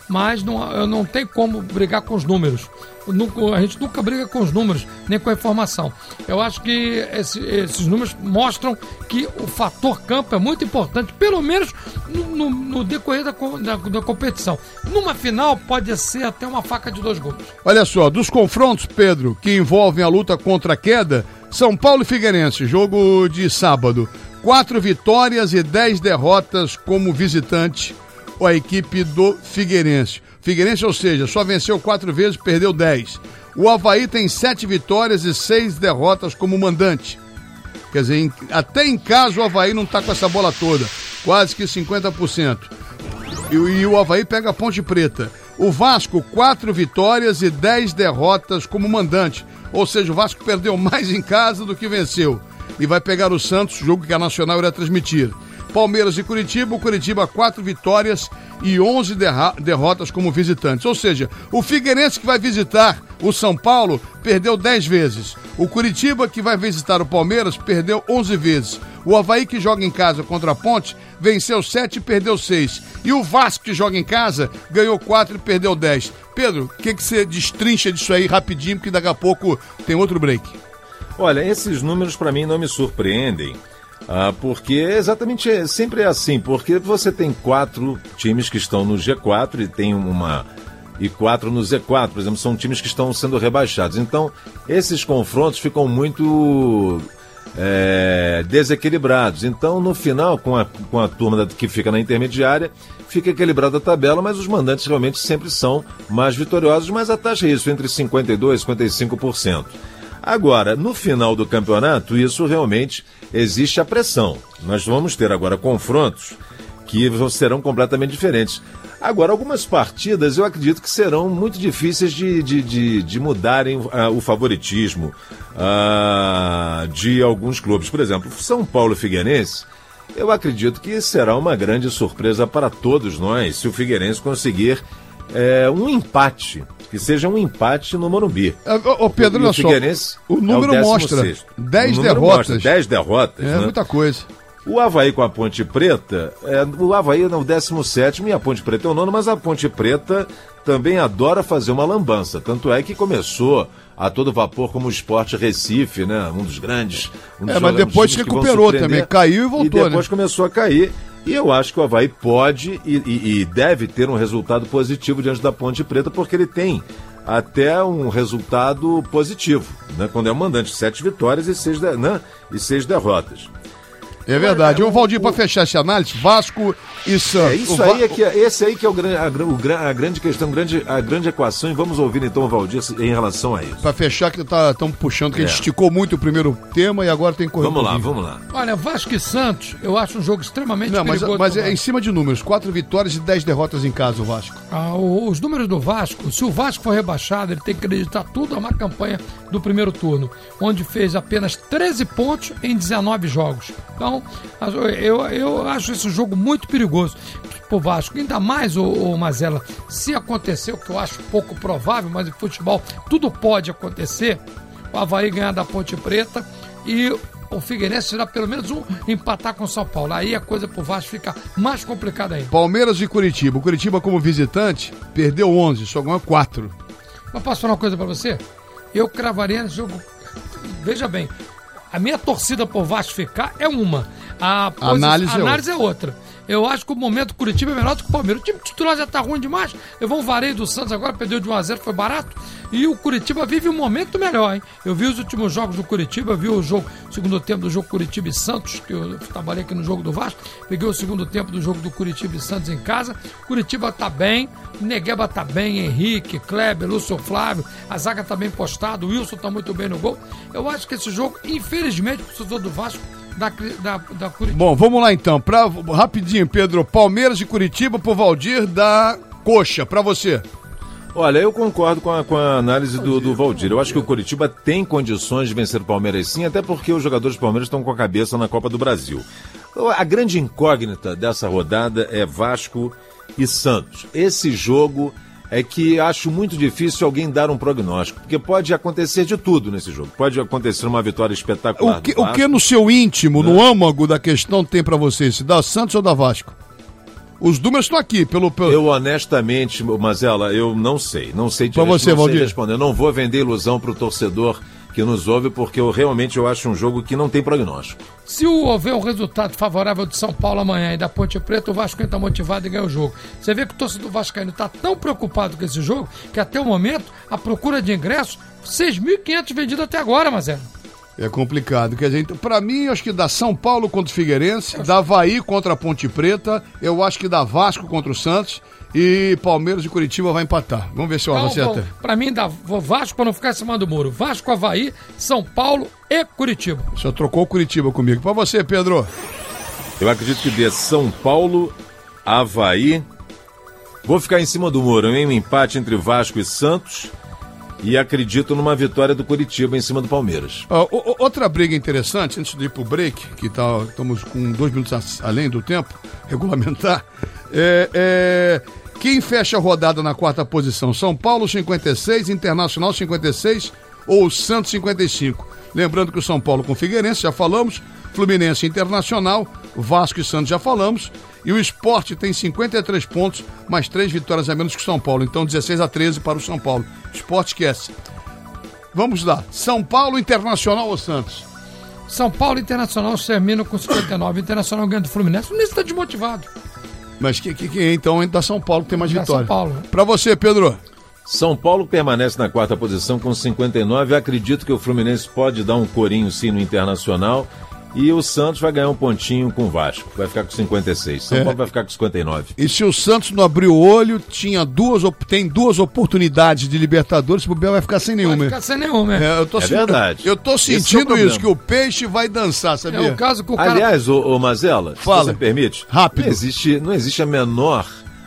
mas não, não tem como brigar com os números. A gente nunca briga com os números, nem com a informação. Eu acho que esse, esses números mostram que o fator campo é muito importante, pelo menos no, no, no decorrer da, da, da competição. Numa final pode ser até uma faca de dois gumes.
Olha só, dos confrontos, Pedro, que envolvem a luta contra a queda, São Paulo e Figueirense, jogo de sábado. Quatro vitórias e dez derrotas como visitante, a equipe do Figueirense. Figueirense, ou seja, só venceu quatro vezes, perdeu dez. O Avaí tem sete vitórias e seis derrotas como mandante. Quer dizer, em, até em casa o Avaí não tá com essa bola toda, quase que cinquenta por cento. E, e o Avaí pega a Ponte Preta. O Vasco, quatro vitórias e dez derrotas como mandante. Ou seja, o Vasco perdeu mais em casa do que venceu. E vai pegar o Santos, jogo que a Nacional irá transmitir. Palmeiras e Curitiba, o Curitiba quatro vitórias e onze derra- derrotas como visitantes. Ou seja, o Figueirense que vai visitar o São Paulo perdeu dez vezes. O Curitiba que vai visitar o Palmeiras perdeu onze vezes. O Avaí que joga em casa contra a Ponte venceu sete e perdeu seis. E o Vasco que joga em casa ganhou quatro e perdeu dez. Pedro, o que, que você destrincha disso aí rapidinho, porque daqui a pouco tem outro break.
Olha, esses números para mim não me surpreendem. Ah, porque exatamente é, sempre é assim, porque você tem quatro times que estão no G quatro e tem uma e quatro no Z quatro, por exemplo, são times que estão sendo rebaixados. Então, esses confrontos ficam muito é, desequilibrados. Então, no final, com a, com a turma da, que fica na intermediária, fica equilibrada a tabela, mas os mandantes realmente sempre são mais vitoriosos, mas a taxa é isso, entre cinquenta e dois por cento e cinquenta e cinco por cento. Agora, no final do campeonato, isso realmente existe a pressão. Nós vamos ter agora confrontos que serão completamente diferentes. Agora, algumas partidas eu acredito que serão muito difíceis de, de, de, de mudarem uh, o favoritismo uh, de alguns clubes. Por exemplo, São Paulo e Figueirense, eu acredito que será uma grande surpresa para todos nós se o Figueirense conseguir uh, um empate. Que seja um empate no Morumbi.
Ô, ô Pedro, olha só, o número
é o
mostra dez derrotas.
dez derrotas,
É
né?
muita coisa.
O Avaí com a Ponte Preta, é, o Avaí é o décimo sétimo e a Ponte Preta é o nono, mas a Ponte Preta também adora fazer uma lambança. Tanto é que começou a todo vapor como o Sport Recife, né? Um dos grandes. Um dos
É, mas depois se recuperou também, caiu e voltou,
E depois
né?
começou a cair. E eu acho que o Avaí pode e, e, e deve ter um resultado positivo diante da Ponte Preta, porque ele tem até um resultado positivo, né? Quando é o mandante, sete vitórias e seis, de, né? e seis derrotas.
É verdade. Ô, Valdir, para fechar essa análise, Vasco e Santos.
É isso
Va-
aí, é que, esse aí que é o, gran- a, gra- o gran- a grande questão, grande, a grande equação, e vamos ouvir então o Valdir em relação a isso.
Pra fechar, que estamos tá, puxando, que
É.
a gente esticou muito o primeiro tema e agora tem que correr.
Vamos
um
lá,
pouquinho.
vamos lá.
Olha, Vasco e Santos, eu acho um jogo extremamente
Não, mas,
perigoso.
mas
pro
é em
Vasco.
cima de números. Quatro vitórias e dez derrotas em casa, o Vasco.
Ah, o- os números do Vasco, se o Vasco for rebaixado, ele tem que acreditar tudo a uma campanha do primeiro turno, onde fez apenas treze pontos em dezenove jogos. Então, eu, eu acho esse jogo muito perigoso pro Vasco. Ainda mais, o, o Mazella, se acontecer, o que eu acho pouco provável, mas em futebol tudo pode acontecer, o Avaí ganhar da Ponte Preta e o Figueirense será pelo menos um empatar com o São Paulo. Aí a coisa pro Vasco fica mais complicada ainda.
Palmeiras e Curitiba. O Curitiba, como visitante, perdeu onze, só ganhou quatro.
Mas posso falar uma coisa pra você? Eu cravaria nesse jogo. Veja bem, a minha torcida por Vasco ficar é uma. A posi-
Análise é
análise é outra. Eu acho que o momento do Curitiba é melhor do que o Palmeiras. O time titular já tá ruim demais. Levou um vareio do Santos agora, perdeu de um a zero, foi barato. E o Curitiba vive um momento melhor, hein? Eu vi os últimos jogos do Curitiba, vi o jogo, o segundo tempo do jogo Curitiba e Santos, que eu trabalhei aqui no jogo do Vasco. Peguei o segundo tempo do jogo do Curitiba e Santos em casa. Curitiba tá bem, Negueba tá bem, Henrique, Kleber, Lúcio Flávio, a zaga tá bem postada, o Wilson tá muito bem no gol. Eu acho que esse jogo, infelizmente, pro torcedor do Vasco, da, da, da Curitiba.
Bom, vamos lá então. Pra, rapidinho, Pedro. Palmeiras e Curitiba pro Valdir da Coxa. Pra você.
Olha, eu concordo com a, com a análise do, do Valdir. Eu acho que o Curitiba tem condições de vencer o Palmeiras sim, até porque os jogadores do Palmeiras estão com a cabeça na Copa do Brasil. A grande incógnita dessa rodada é Vasco e Santos. Esse jogo é que acho muito difícil alguém dar um prognóstico, porque pode acontecer de tudo nesse jogo. Pode acontecer uma vitória espetacular
O que,
do
o
Vasco.
que no seu íntimo, no âmago da questão tem pra você? Se dá Santos ou dá Vasco? Os números estão aqui, pelo... pelo...
Eu honestamente, Mazela, eu não sei. Não sei te
Pra você,
não sei
Valdir.
responder. Eu não vou vender ilusão pro torcedor que nos ouve, porque eu realmente eu acho um jogo que não tem prognóstico.
Se houver um resultado favorável de São Paulo amanhã e da Ponte Preta, o Vasco está motivado e ganha o jogo. Você vê que o torcedor vascaíno está tão preocupado com esse jogo que até o momento a procura de ingressos, seis mil e quinhentos vendidos até agora, Mazela.
É complicado. Quer dizer, então, pra mim, eu acho que dá São Paulo contra o Figueirense, dá Avaí contra a Ponte Preta, eu acho que dá Vasco contra o Santos e Palmeiras e Curitiba vai empatar. Vamos ver se eu
Então,
acerto.
bom, pra mim, dá vou Vasco para não ficar em cima do muro. Vasco, Avaí, São Paulo e Curitiba.
O senhor trocou o Curitiba comigo. Pra você, Pedro.
Eu acredito que dê São Paulo, Avaí. Vou ficar em cima do muro, hein? Um empate entre Vasco e Santos. E acredito numa vitória do Curitiba em cima do Palmeiras.
Ó, o- o- outra briga interessante, antes de ir pro break, que tá, estamos com dois minutos a- além do tempo regulamentar, é, é, quem fecha a rodada na quarta posição? São Paulo cinquenta e seis, Internacional cinquenta e seis ou Santos cinquenta e cinco? Lembrando que o São Paulo com Figueirense, já falamos, Fluminense Internacional, Vasco e Santos já falamos, e o Sport tem cinquenta e três pontos, mais três vitórias a menos que o São Paulo, então dezesseis a treze para o São Paulo. Sport esquece. Vamos lá, São Paulo, Internacional ou Santos?
São Paulo Internacional termina com cinquenta e nove. Internacional ganha do Fluminense. O Fluminense está desmotivado.
Mas que, que, que então entra São Paulo que tem mais
Já
vitória.
São Paulo.
Pra você, Pedro.
São Paulo permanece na quarta posição com cinquenta e nove. Acredito que o Fluminense pode dar um corinho sim no Internacional. E o Santos vai ganhar um pontinho com o Vasco. Vai ficar com cinquenta e seis. São
É.
Paulo vai ficar com cinquenta e nove.
E se o Santos não abrir o olho, tinha duas, op- tem duas oportunidades de Libertadores, o Bel vai ficar sem nenhuma.
Vai ficar sem nenhuma. É,
É, eu tô
É
sentindo-
verdade.
Eu tô
Esse é o
sentindo
problema.
isso, que o peixe vai dançar,
é
sabia?
o caso que o cara...
Aliás, ô, ô Mazela,
Fala.
se você permite,
Rápido.
Não existe, não existe a menor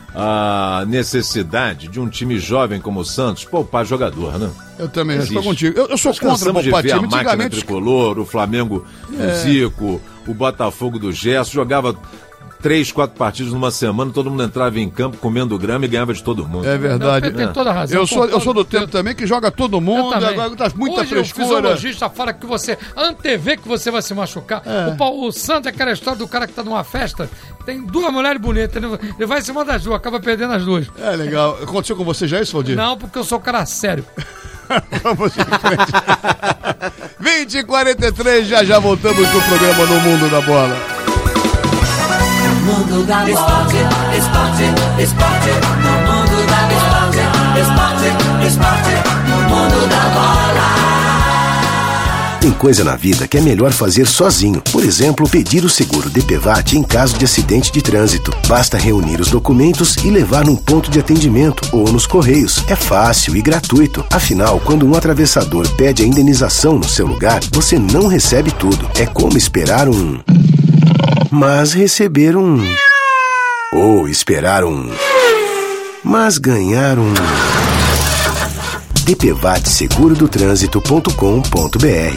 ah, necessidade de um time jovem como o Santos poupar jogador, né?
Eu também
Existe.
estou contigo. Eu, eu sou
Nós
contra o
cansamos de
poupar
ver a
time.
máquina
Antigamente,
tricolor, o Flamengo do Zico, o Botafogo do Gerson, jogava três, quatro partidas numa semana, todo mundo entrava em campo comendo grama e ganhava de todo mundo.
é verdade.
Não, tem toda a razão.
Eu sou, eu sou do
Concordo.
tempo também que joga todo
Eu
mundo,
também.
agora tá muita
Hoje
frescura.
o fisiologista fala que você antevê que você vai se machucar. O, Paulo, o Santos é aquela história do cara que tá numa festa, tem duas mulheres bonitas, ele, ele vai em cima das duas, acaba perdendo as duas.
É legal. Aconteceu com você já isso, Valdir?
Não, porque eu sou um cara sério.
Vamos em frente. vinte e quarenta e três, já já voltamos com o programa No Mundo da Bola.
Mundo da esporte, esporte, esporte, no mundo da esporte, esporte, esporte, no mundo da bola.
Tem coisa na vida que é melhor fazer sozinho. Por exemplo, pedir o seguro D P V A T em caso de acidente de trânsito. Basta reunir os documentos e levar num ponto de atendimento ou nos correios. É fácil e gratuito. Afinal, quando um atravessador pede a indenização no seu lugar, você não recebe tudo. É como esperar um... Mas receber um... Ou esperar um... Mas ganhar um... D P V A T seguro do trânsito ponto com ponto b r.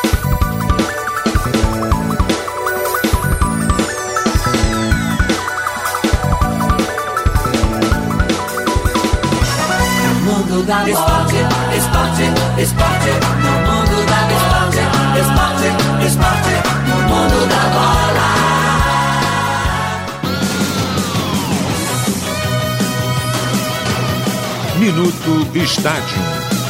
Mundo da esporte, esporte, esporte, no mundo da esporte, esporte, esporte, no mundo da bola.
Minuto Estádio.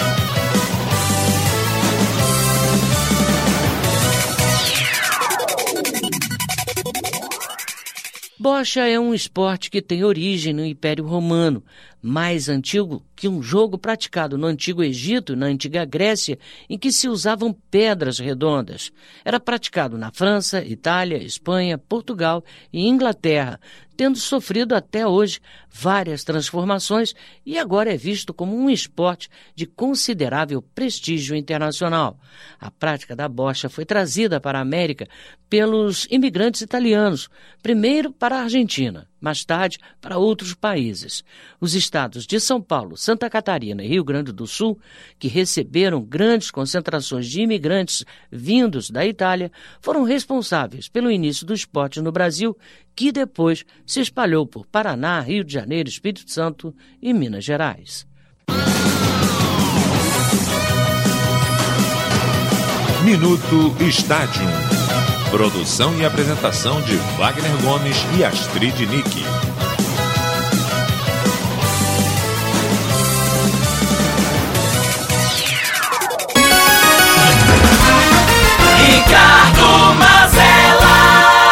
Bocha é um esporte que tem origem no Império Romano, mais antigo que um jogo praticado no Antigo Egito e na Antiga Grécia, em que se usavam pedras redondas. Era praticado na França, Itália, Espanha, Portugal e Inglaterra, tendo sofrido até hoje várias transformações e agora é visto como um esporte de considerável prestígio internacional. A prática da bocha foi trazida para a América pelos imigrantes italianos, primeiro para a Argentina, mais tarde para outros países. Os estados de São Paulo, Santa Catarina e Rio Grande do Sul, que receberam grandes concentrações de imigrantes vindos da Itália, foram responsáveis pelo início do esporte no Brasil, que depois se espalhou por Paraná, Rio de Janeiro, Espírito Santo e Minas Gerais.
Minuto Estádio. Produção e apresentação de Wagner Gomes e Astrid Nick.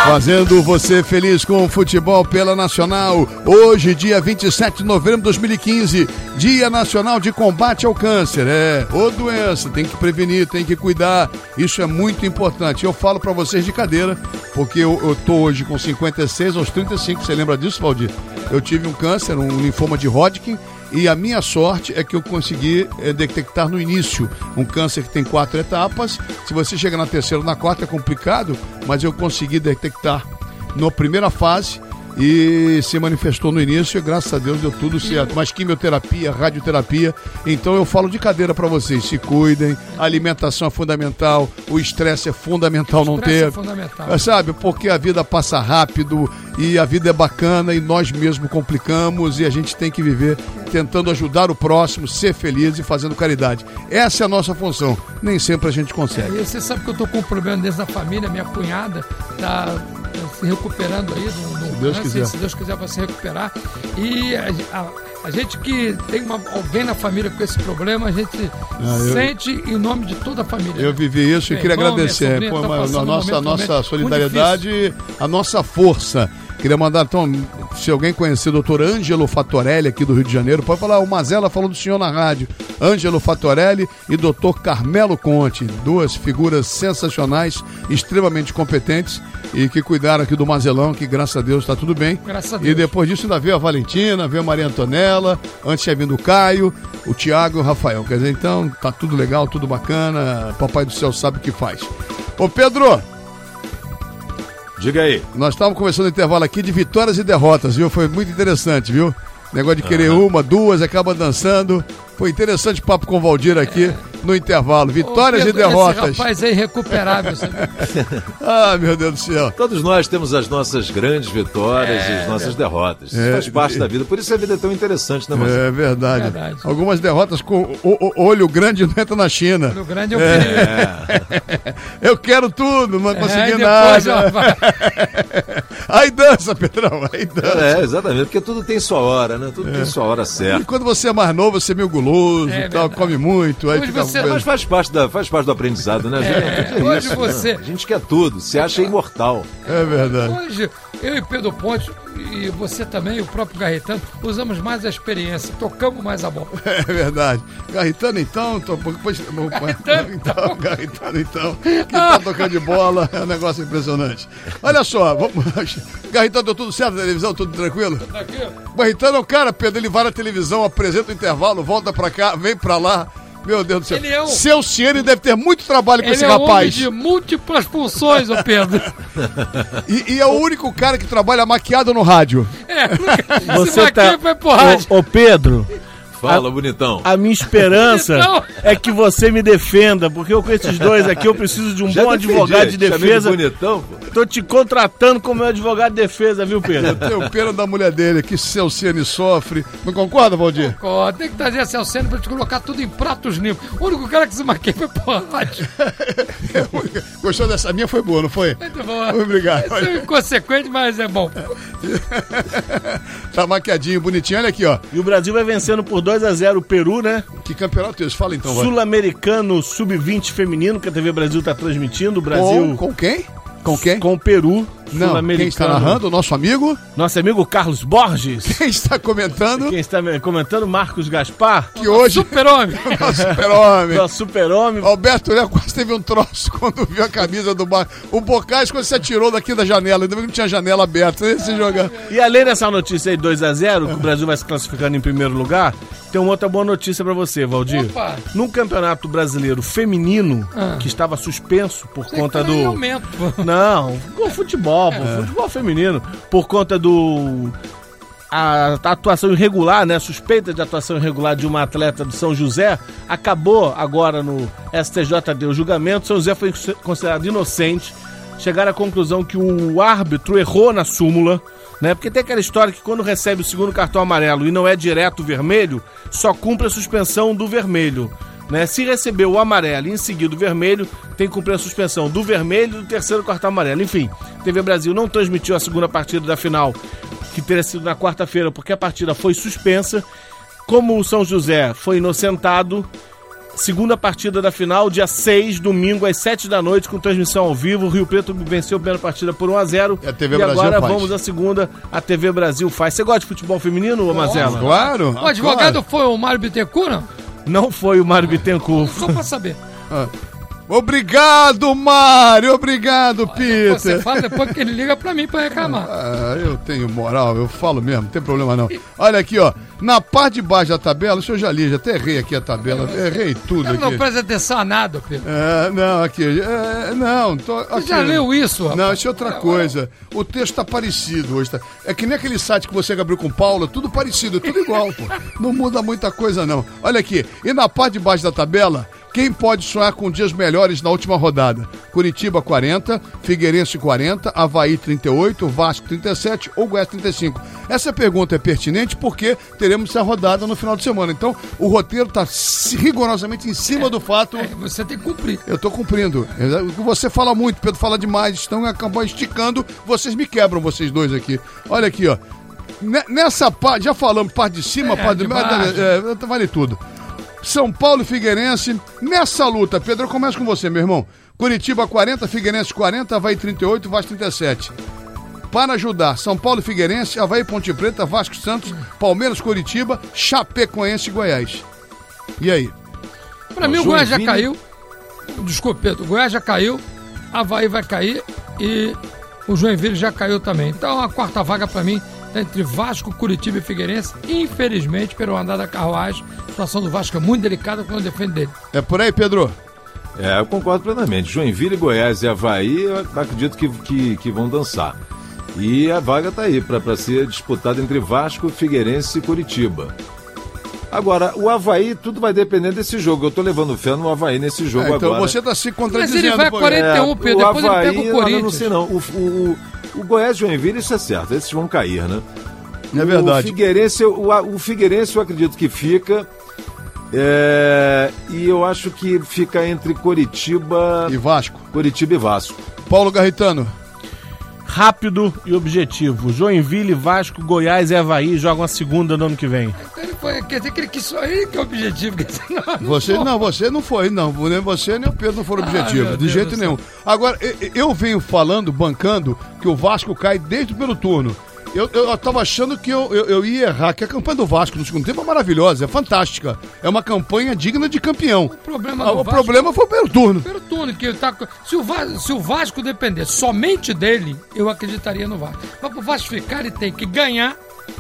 Fazendo você feliz com o futebol pela Nacional. Hoje, dia vinte e sete de novembro de dois mil e quinze, Dia Nacional de Combate ao Câncer. É, ô doença, tem que prevenir, tem que cuidar. Isso é muito importante. Eu falo pra vocês de cadeira, porque eu, eu tô hoje com cinquenta e seis aos trinta e cinco. Você lembra disso, Valdir? Eu tive um câncer, um linfoma de Hodgkin. E a minha sorte é que eu consegui é, detectar no início um câncer que tem quatro etapas. Se você chega na terceira ou na quarta é complicado, mas eu consegui detectar na primeira fase e se manifestou no início e graças a Deus deu tudo certo. Mas quimioterapia, radioterapia, então eu falo de cadeira para vocês, se cuidem, a alimentação é fundamental, o estresse é fundamental não ter. É fundamental. Sabe, porque a vida passa rápido e a vida é bacana e nós mesmos complicamos e a gente tem que viver tentando ajudar o próximo, ser feliz e fazendo caridade. Essa é a nossa função. Nem sempre a gente consegue.
É, e você sabe que eu tô com um problema dentro da família, minha cunhada tá se recuperando aí do, do
se Deus
câncer,
quiser.
se Deus quiser vai se recuperar. E a, a, a gente que tem uma, alguém na família com esse problema, a gente ah, eu, sente em nome de toda a família.
Eu vivi isso e queria irmão, agradecer. Pô, tá a nossa, a nossa solidariedade, a nossa força. Queria mandar, então, se alguém conhecer o doutor Ângelo Fattorelli aqui do Rio de Janeiro, pode falar, o Mazella falou do senhor na rádio. Ângelo Fattorelli e doutor Carmelo Conte, duas figuras sensacionais, extremamente competentes e que cuidaram aqui do Mazelão, que graças a Deus está tudo bem.
Graças a Deus.
E depois disso ainda veio a Valentina, veio a Maria Antonella, antes tinha vindo o Caio, o Tiago e o Rafael. Quer dizer, então, tá tudo legal, tudo bacana, Papai do Céu sabe o que faz. Ô Pedro...
Diga aí.
Nós estávamos conversando no intervalo aqui de vitórias e derrotas, viu? Foi muito interessante, viu? Negócio de querer uhum. uma, duas, acaba dançando. Foi interessante o papo com o Valdir aqui é. no intervalo. Vitórias Ô, Pedro, e derrotas.
Esse rapaz é irrecuperável.
Ah, meu Deus do céu.
Todos nós temos as nossas grandes vitórias é, e as nossas é. derrotas. Isso é. faz parte da vida. Por isso a vida é tão interessante, né, Marcelo?
É verdade. verdade. Algumas derrotas com o, o olho grande não entra na China.
Olho grande é o é.
Eu quero tudo, não consegui é, nada. Aí dança, Pedrão. Aí dança.
É, exatamente. Porque tudo tem sua hora, né? Tudo é. tem sua hora certa.
E quando você é mais novo, você é meio guloso. É, tal, come muito, aí fica
você... Mas faz parte, da, faz parte do aprendizado, né, gente?
É, é hoje isso, você...
Né? A gente quer tudo, se acha imortal.
É verdade.
Hoje, eu e Pedro Ponte, e você também, o próprio Garretano, usamos mais a experiência, tocamos mais a bola.
É verdade. Garretano, então, tô... Garretano, então, Garretano, então, que tá tocando de bola, é um negócio impressionante. Olha só, vamos... Garretano, deu tudo certo na televisão, tudo tranquilo? Tranquilo. Garretano é o cara, Pedro, ele vai na televisão, apresenta o intervalo, volta pra cá, vem pra lá. Meu Deus do céu. É um... Seu Ciene deve ter muito trabalho com
ele
esse
é
rapaz.
Ele é um homem de múltiplas funções, ô Pedro.
e, e é o único cara que trabalha maquiado no rádio.
É,
você tá...
vai pro rádio.
Ô, ô Pedro...
Fala,
a,
bonitão.
A minha esperança bonitão. é que você me defenda, porque eu com esses dois aqui eu preciso de um Já bom defendi, advogado de defesa.
De bonitão, pô.
Tô te contratando como meu advogado de defesa, viu, Pedro?
Eu tenho pena da mulher dele, que seu Ciene sofre. Não concorda, Valdir?
Concordo. Tem que trazer a Celciane pra te colocar tudo em pratos limpos. O único cara que se maquia foi pro rádio.
Gostou dessa? A minha foi boa, não foi?
Muito boa.
Obrigado.
É inconsequente, mas é bom.
Tá maquiadinho, bonitinho. Olha aqui, ó.
E o Brasil vai vencendo por dois a zero o Peru, né?
Que campeonato é esse? Fala então, vai.
Sul-Americano sub vinte feminino, que a T V Brasil tá transmitindo. O Brasil...
Com, com quem? Com quem?
Com o Peru.
Não, quem está narrando? O nosso amigo?
Nosso amigo Carlos Borges.
Quem está comentando?
Quem está comentando? Marcos Gaspar.
Que hoje...
Super-homem.
Super-homem.
Nosso super-homem.
Alberto Léo quase teve um troço quando viu a camisa do Bar. O Bocais quando se atirou daqui da janela. Ainda bem que não tinha janela aberta. Esse jogar.
E além dessa notícia aí, dois a zero, que o Brasil vai se classificando em primeiro lugar, tem uma outra boa notícia pra você, Valdir. Opa. Num campeonato brasileiro feminino, ah. que estava suspenso por Sei conta do...
Aumento, pô.
Não, o futebol, pô, é. futebol feminino, por conta do... A, a atuação irregular, né, suspeita de atuação irregular de uma atleta do São José, acabou agora no S T J D o julgamento. São José foi considerado inocente. Chegaram à conclusão que o árbitro errou na súmula, né? Porque tem aquela história que quando recebe o segundo cartão amarelo e não é direto vermelho, só cumpre a suspensão do vermelho, né? Se recebeu o amarelo e em seguida o vermelho, tem que cumprir a suspensão do vermelho e do terceiro cartão amarelo. Enfim, T V Brasil não transmitiu a segunda partida da final, que teria sido na quarta-feira, porque a partida foi suspensa. Como o São José foi inocentado, segunda partida da final, dia seis, domingo, às sete da noite, com transmissão ao vivo. O Rio Preto venceu a primeira partida por um a zero.
E a T V
e
Brasil
agora
faz.
vamos à segunda, a T V Brasil faz. Você gosta de futebol feminino, Mazela?
Claro.
O advogado foi o Mário Bittencourt, não?
Não foi o Mário Bittencourt.
Só pra saber.
Ah. Obrigado, Mário. Obrigado, Peter.
Você fala depois que ele liga pra mim pra reclamar.
Ah, eu tenho moral, eu falo mesmo, não tem problema não. Olha aqui, ó, na parte de baixo da tabela, isso eu já li, já até errei aqui a tabela, errei tudo
Eu
aqui.
não presta atenção a nada, Pedro.
É, não, aqui, é, não, tô, aqui.
Você já leu isso, rapaz?
Não, isso é outra coisa. O texto tá parecido hoje, tá? É que nem aquele site que você abriu com o Paulo, é tudo parecido, é tudo igual, pô. Não muda muita coisa, não. Olha aqui, e na parte de baixo da tabela, quem pode sonhar com dias melhores na última rodada? Curitiba quarenta, Figueirense quarenta, Avaí trinta e oito, Vasco trinta e sete ou Goiás trinta e cinco. Essa pergunta é pertinente porque teremos essa rodada no final de semana. Então, o roteiro está rigorosamente em cima é, do fato.
É, você tem que cumprir.
Eu estou cumprindo. Você fala muito, Pedro fala demais, estão acabando esticando, vocês me quebram, vocês dois aqui. Olha aqui, ó. Nessa parte, já falamos, parte de cima,
é,
parte de baixo, é, vale tudo. São Paulo e Figueirense, nessa luta, Pedro, eu começo com você, meu irmão. Curitiba quarenta, Figueirense quarenta, Avaí trinta e oito, Vasco trinta e sete. Para ajudar, São Paulo e Figueirense, Avaí Ponte Preta, Vasco Santos, Palmeiras, Curitiba, Chapecoense e Goiás. E aí?
Pra mim o Goiás já caiu. Desculpa, Pedro, o Goiás já caiu, Avaí vai cair e o Joinville já caiu também. Então a quarta vaga pra mim tá entre Vasco, Curitiba e Figueirense. Infelizmente, pelo andar da carruagem, a situação do Vasco é muito delicada quando defende dele.
É por aí, Pedro?
É, eu concordo plenamente. Joinville, Goiás e Avaí, eu acredito que, que, que vão dançar. E a vaga tá aí para ser disputada entre Vasco, Figueirense e Curitiba. Agora, o Avaí, tudo vai depender desse jogo. Eu tô levando fé no Avaí nesse jogo
é, então
agora.
Então você tá se contradizendo.
Mas ele vai quarenta e um, Pedro,
é,
depois
Avaí,
ele pega o Corinthians.
Eu não sei não. O, o, o Goiás e o Joinville, isso é certo. Esses vão cair, né?
É verdade.
O Figueirense, o, o Figueirense eu acredito que fica. É, e eu acho que fica entre Curitiba
e Vasco.
Curitiba e Vasco.
Paulo Garritano.
Rápido e objetivo. Joinville, Vasco, Goiás e Avaí jogam a segunda no ano que vem.
Então ele foi, quer dizer que ele quis só ele que é o objetivo. Quer dizer, não, não
você,
foi.
não, você não foi, não. Nem você nem o Pedro não foram objetivos,
ah,
de jeito nenhum. Agora, eu, eu venho falando, bancando, que o Vasco cai desde o primeiro turno. Eu, eu, eu tava achando que eu, eu, eu ia errar, que a campanha do Vasco no segundo tempo é maravilhosa, é fantástica. É uma campanha digna de campeão.
O problema,
ah,
do
o
Vasco,
problema foi o primeiro turno.
Primeiro turno, que tá, se, o Vasco, se o Vasco depender somente dele, eu acreditaria no Vasco. Mas pro Vasco ficar, ele tem que ganhar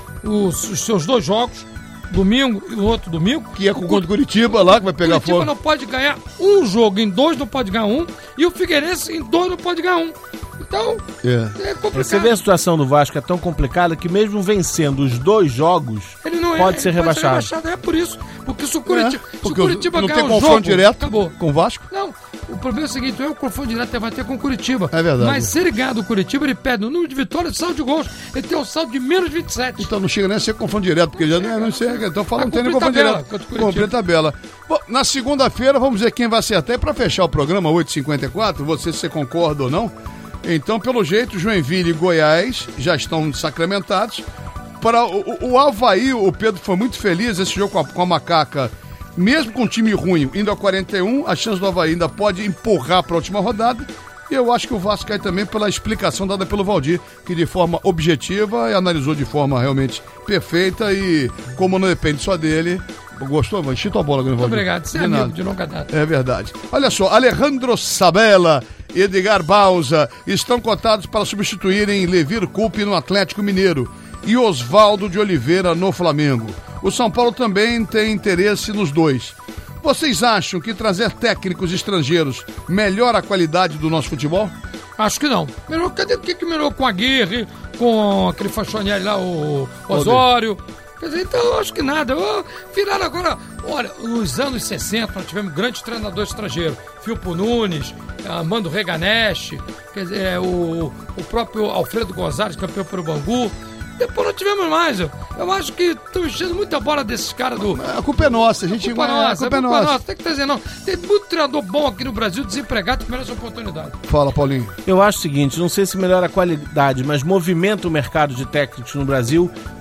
os, os seus dois jogos, domingo e o outro domingo.
Que é com o contra Curitiba lá, que vai pegar
Curitiba
fogo.
não pode ganhar um jogo, em dois não pode ganhar um, e o Figueirense em dois não pode ganhar um. Então,
é,
é complicado.
Você vê a situação do Vasco é tão complicada que mesmo vencendo os dois jogos,
ele não
pode
é,
ser
ele
rebaixado.
Pode ser rebaixado. É por isso. Porque se o Curitiba,
é,
se o
porque
Curitiba
não
ganhar
tem
o
confronto
jogo,
direto
acabou.
com o Vasco?
Não. O problema é o seguinte, é o confronto direto vai ter com o Curitiba.
É verdade.
Mas se ele ganhar do Curitiba, ele perde no número de vitórias e saldo de gols. Ele tem um saldo de menos vinte e sete.
Então não chega nem a ser confronto direto, porque já não, é, não sei. Então fala, não tem nem confronto
tabela,
direto. Cumprir tabela. Bom, na segunda-feira, vamos ver quem vai acertar. E para fechar o programa, oito e cinquenta e quatro, você se concorda ou não. Então, pelo jeito, Joinville e Goiás já estão sacramentados. Para o, o Avaí, o Pedro foi muito feliz, esse jogo com a, com a Macaca, mesmo com um time ruim, indo a quarenta e um, a chance do Avaí ainda pode empurrar para a última rodada. E eu acho que o Vasco cai também pela explicação dada pelo Valdir, que de forma objetiva e analisou de forma realmente perfeita e, como não depende só dele... Gostou? Vai encher tua bola, Valdir.
Muito obrigado, você é amigo de longa data.
É verdade. Olha só, Alejandro Sabella e Edgar Bausa estão cotados para substituírem Levir Coupe no Atlético Mineiro e Oswaldo de Oliveira no Flamengo. O São Paulo também tem interesse nos dois. Vocês acham que trazer técnicos estrangeiros melhora a qualidade do nosso futebol?
Acho que não. Melhorou, cadê o que, que melhorou com a Aguirre, com aquele Fachonieri lá, o Osório? Quer dizer, então eu acho que nada. Eu, viraram agora. Olha, nos anos sessenta nós tivemos grandes treinadores estrangeiros. Filpo Nunes, Armando Reganeschi, quer dizer, é, o, o próprio Alfredo Gonzalez, campeão pelo Bangu. Depois não tivemos mais. Eu, eu acho que estão enchendo muita bola desses caras do.
A culpa é nossa, a gente.
A culpa é nossa,
a culpa é nossa. nossa.
Tem que trazer, não. Tem muito treinador bom aqui no Brasil, desempregado, que merece oportunidade.
Fala, Paulinho.
Eu acho o seguinte, não sei se melhora a qualidade, mas movimenta o mercado de técnicos no Brasil,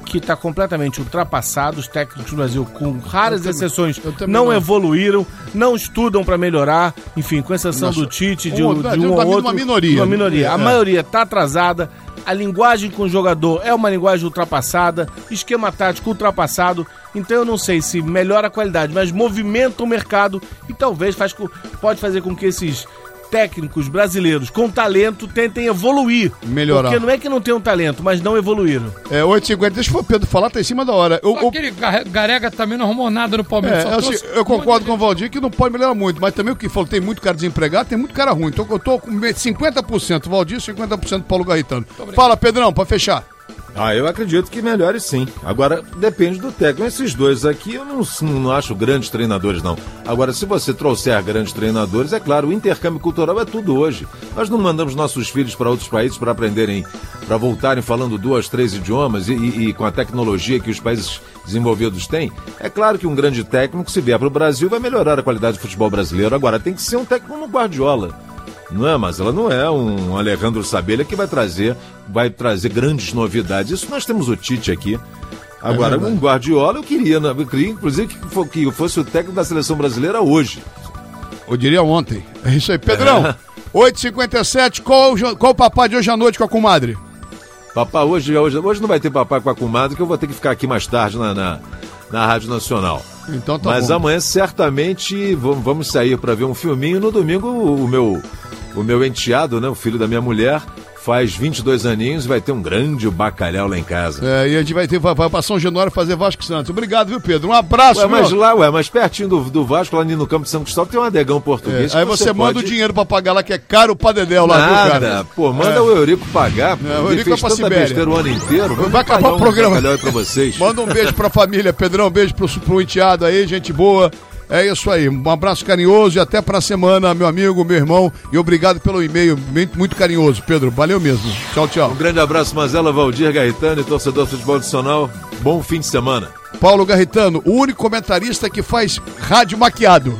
que está completamente ultrapassado. Os técnicos do Brasil, com raras
Eu
exceções,
também- eu também
não,
não.
evoluíram, não estudam para melhorar. Enfim, com exceção
Nossa,
do Tite, de
um-
um,
de
de um
uma-
ou outro.
uma minoria.
Uma minoria. A
É.
maioria está atrasada. A linguagem com o jogador é uma linguagem ultrapassada, esquema tático ultrapassado. Então eu não sei se melhora a qualidade, mas movimenta o mercado e talvez faz, com- pode fazer com que esses técnicos brasileiros com talento tentem evoluir.
Melhorar.
Porque não é que não tenham talento, mas não evoluíram.
É, oito e cinquenta, deixa o Pedro falar, tá em cima da hora. Eu, eu,
Aquele Ga- Garega também não arrumou nada no Palmeiras.
é,
só
eu,
trouxe
eu
um
concordo
monte de
com o Valdir que não pode melhorar muito, mas também o que falou, tem muito cara desempregado, tem muito cara ruim. Então eu tô com cinquenta por cento Valdir, cinquenta por cento Paulo Garritano. Fala, Pedrão, pra fechar.
Ah, eu acredito que melhore sim. Agora, depende do técnico. Esses dois aqui eu não, não acho grandes treinadores, não. Agora, se você trouxer grandes treinadores, é claro, o intercâmbio cultural é tudo hoje. Nós não mandamos nossos filhos para outros países para aprenderem, para voltarem falando duas, três idiomas e, e, e com a tecnologia que os países desenvolvidos têm. É claro que um grande técnico, se vier para o Brasil, vai melhorar a qualidade do futebol brasileiro. Agora, tem que ser um técnico no Guardiola. Não é, mas ela não é um Alejandro Sabella que vai trazer, vai trazer grandes novidades. Isso nós temos o Tite aqui. Agora,
É
um Guardiola eu queria, né? Eu queria inclusive que fo- que fosse o técnico da seleção brasileira hoje.
Eu diria ontem. É isso aí. Pedrão, oito e cinquenta e sete, qual, o ja- qual o papai de hoje à noite com a comadre?
Papá, hoje, hoje, hoje não vai ter papai com a comadre, que eu vou ter que ficar aqui mais tarde na, na, na Rádio Nacional.
Então tá
Mas
bom.
amanhã certamente vamos, vamos sair para ver um filminho. No domingo o, o meu o meu enteado, né, o filho da minha mulher, faz vinte e dois aninhos e vai ter um grande bacalhau lá em casa.
É, e a gente vai ter, vai, vai pra São Januário fazer Vasco e Santos. Obrigado, viu, Pedro? Um abraço,
Ué, mas
meu.
lá, ué, mas pertinho do, do Vasco, lá ali no campo de São Cristóvão, tem um adegão português.
É, aí
que
você, manda
pode...
o dinheiro pra pagar lá, que é caro pra Dedéu lá, viu,
Nada,
cara?
pô, manda
É.
o Eurico pagar. Pô.
É, o
Ele
Eurico
fez
vai pra
tanta
Sibéria.
besteira o ano inteiro. Vamos
Vai acabar
pagar
o programa.
Um bacalhau aí pra vocês.
Manda um beijo pra família, Pedrão. Beijo pro, pro enteado aí, gente boa. É isso aí. Um abraço carinhoso e até pra semana, meu amigo, meu irmão. E obrigado pelo e-mail. Muito, muito carinhoso, Pedro. Valeu mesmo. Tchau, tchau.
Um grande abraço, Mazela, Valdir, Garritano e torcedor do futebol adicional. Bom fim de semana.
Paulo Garritano, o único comentarista que faz rádio maquiado.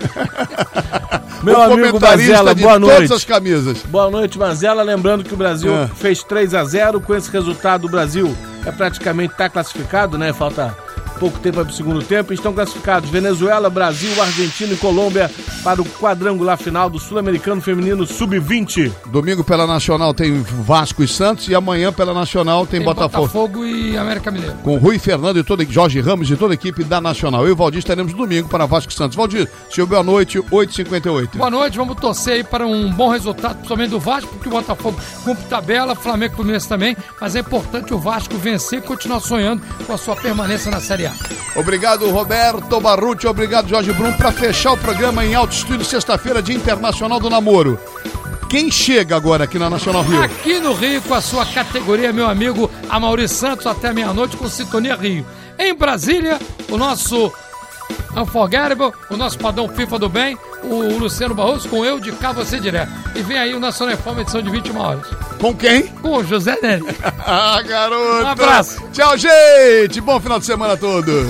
Meu
o
amigo
comentarista
Mazela,
de
boa
todas
noite.
as camisas.
Boa noite, Mazela. Lembrando que o Brasil
É.
fez três a zero. Com esse resultado, o Brasil é praticamente está classificado, né? Falta pouco tempo para o segundo tempo. Estão classificados Venezuela, Brasil, Argentina e Colômbia para o quadrangular final do Sul-Americano Feminino sub vinte.
Domingo pela Nacional tem Vasco e Santos e amanhã pela Nacional tem,
Tem
Botafogo.
Botafogo e América Mineiro.
Com Rui Fernando e toda Jorge Ramos e toda a equipe da Nacional. Eu e o Valdir estaremos domingo para Vasco e Santos. Valdir, seu boa noite, oito e cinquenta e oito.
Boa noite, vamos torcer aí para um bom resultado, principalmente do Vasco, porque o Botafogo cumpre tabela, Flamengo e Fluminense também, mas é importante o Vasco vencer e continuar sonhando com a sua permanência na Série A.
Obrigado, Roberto Barruti. Obrigado, Jorge Brum. Para fechar o programa em Alto Estúdio, sexta-feira, Dia Internacional do Namoro. Quem chega agora aqui na Nacional Rio?
Aqui no Rio, com a sua categoria, meu amigo Amaury Santos, até meia-noite com Sintonia Rio. Em Brasília, o nosso Unforgettable, o nosso padrão FIFA do bem, o Luciano Barroso, com eu de cá, você direto. E vem aí o Nacional F M, edição de vinte e uma horas.
Com quem?
Com o José Nélio.
Ah, garoto!
Um abraço.
Tchau, gente! Bom final de semana a todos!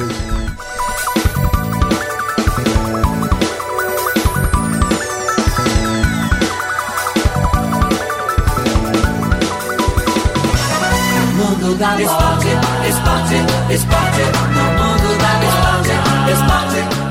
Mundo da esporte, esporte, esporte, no mundo da esporte, esporte.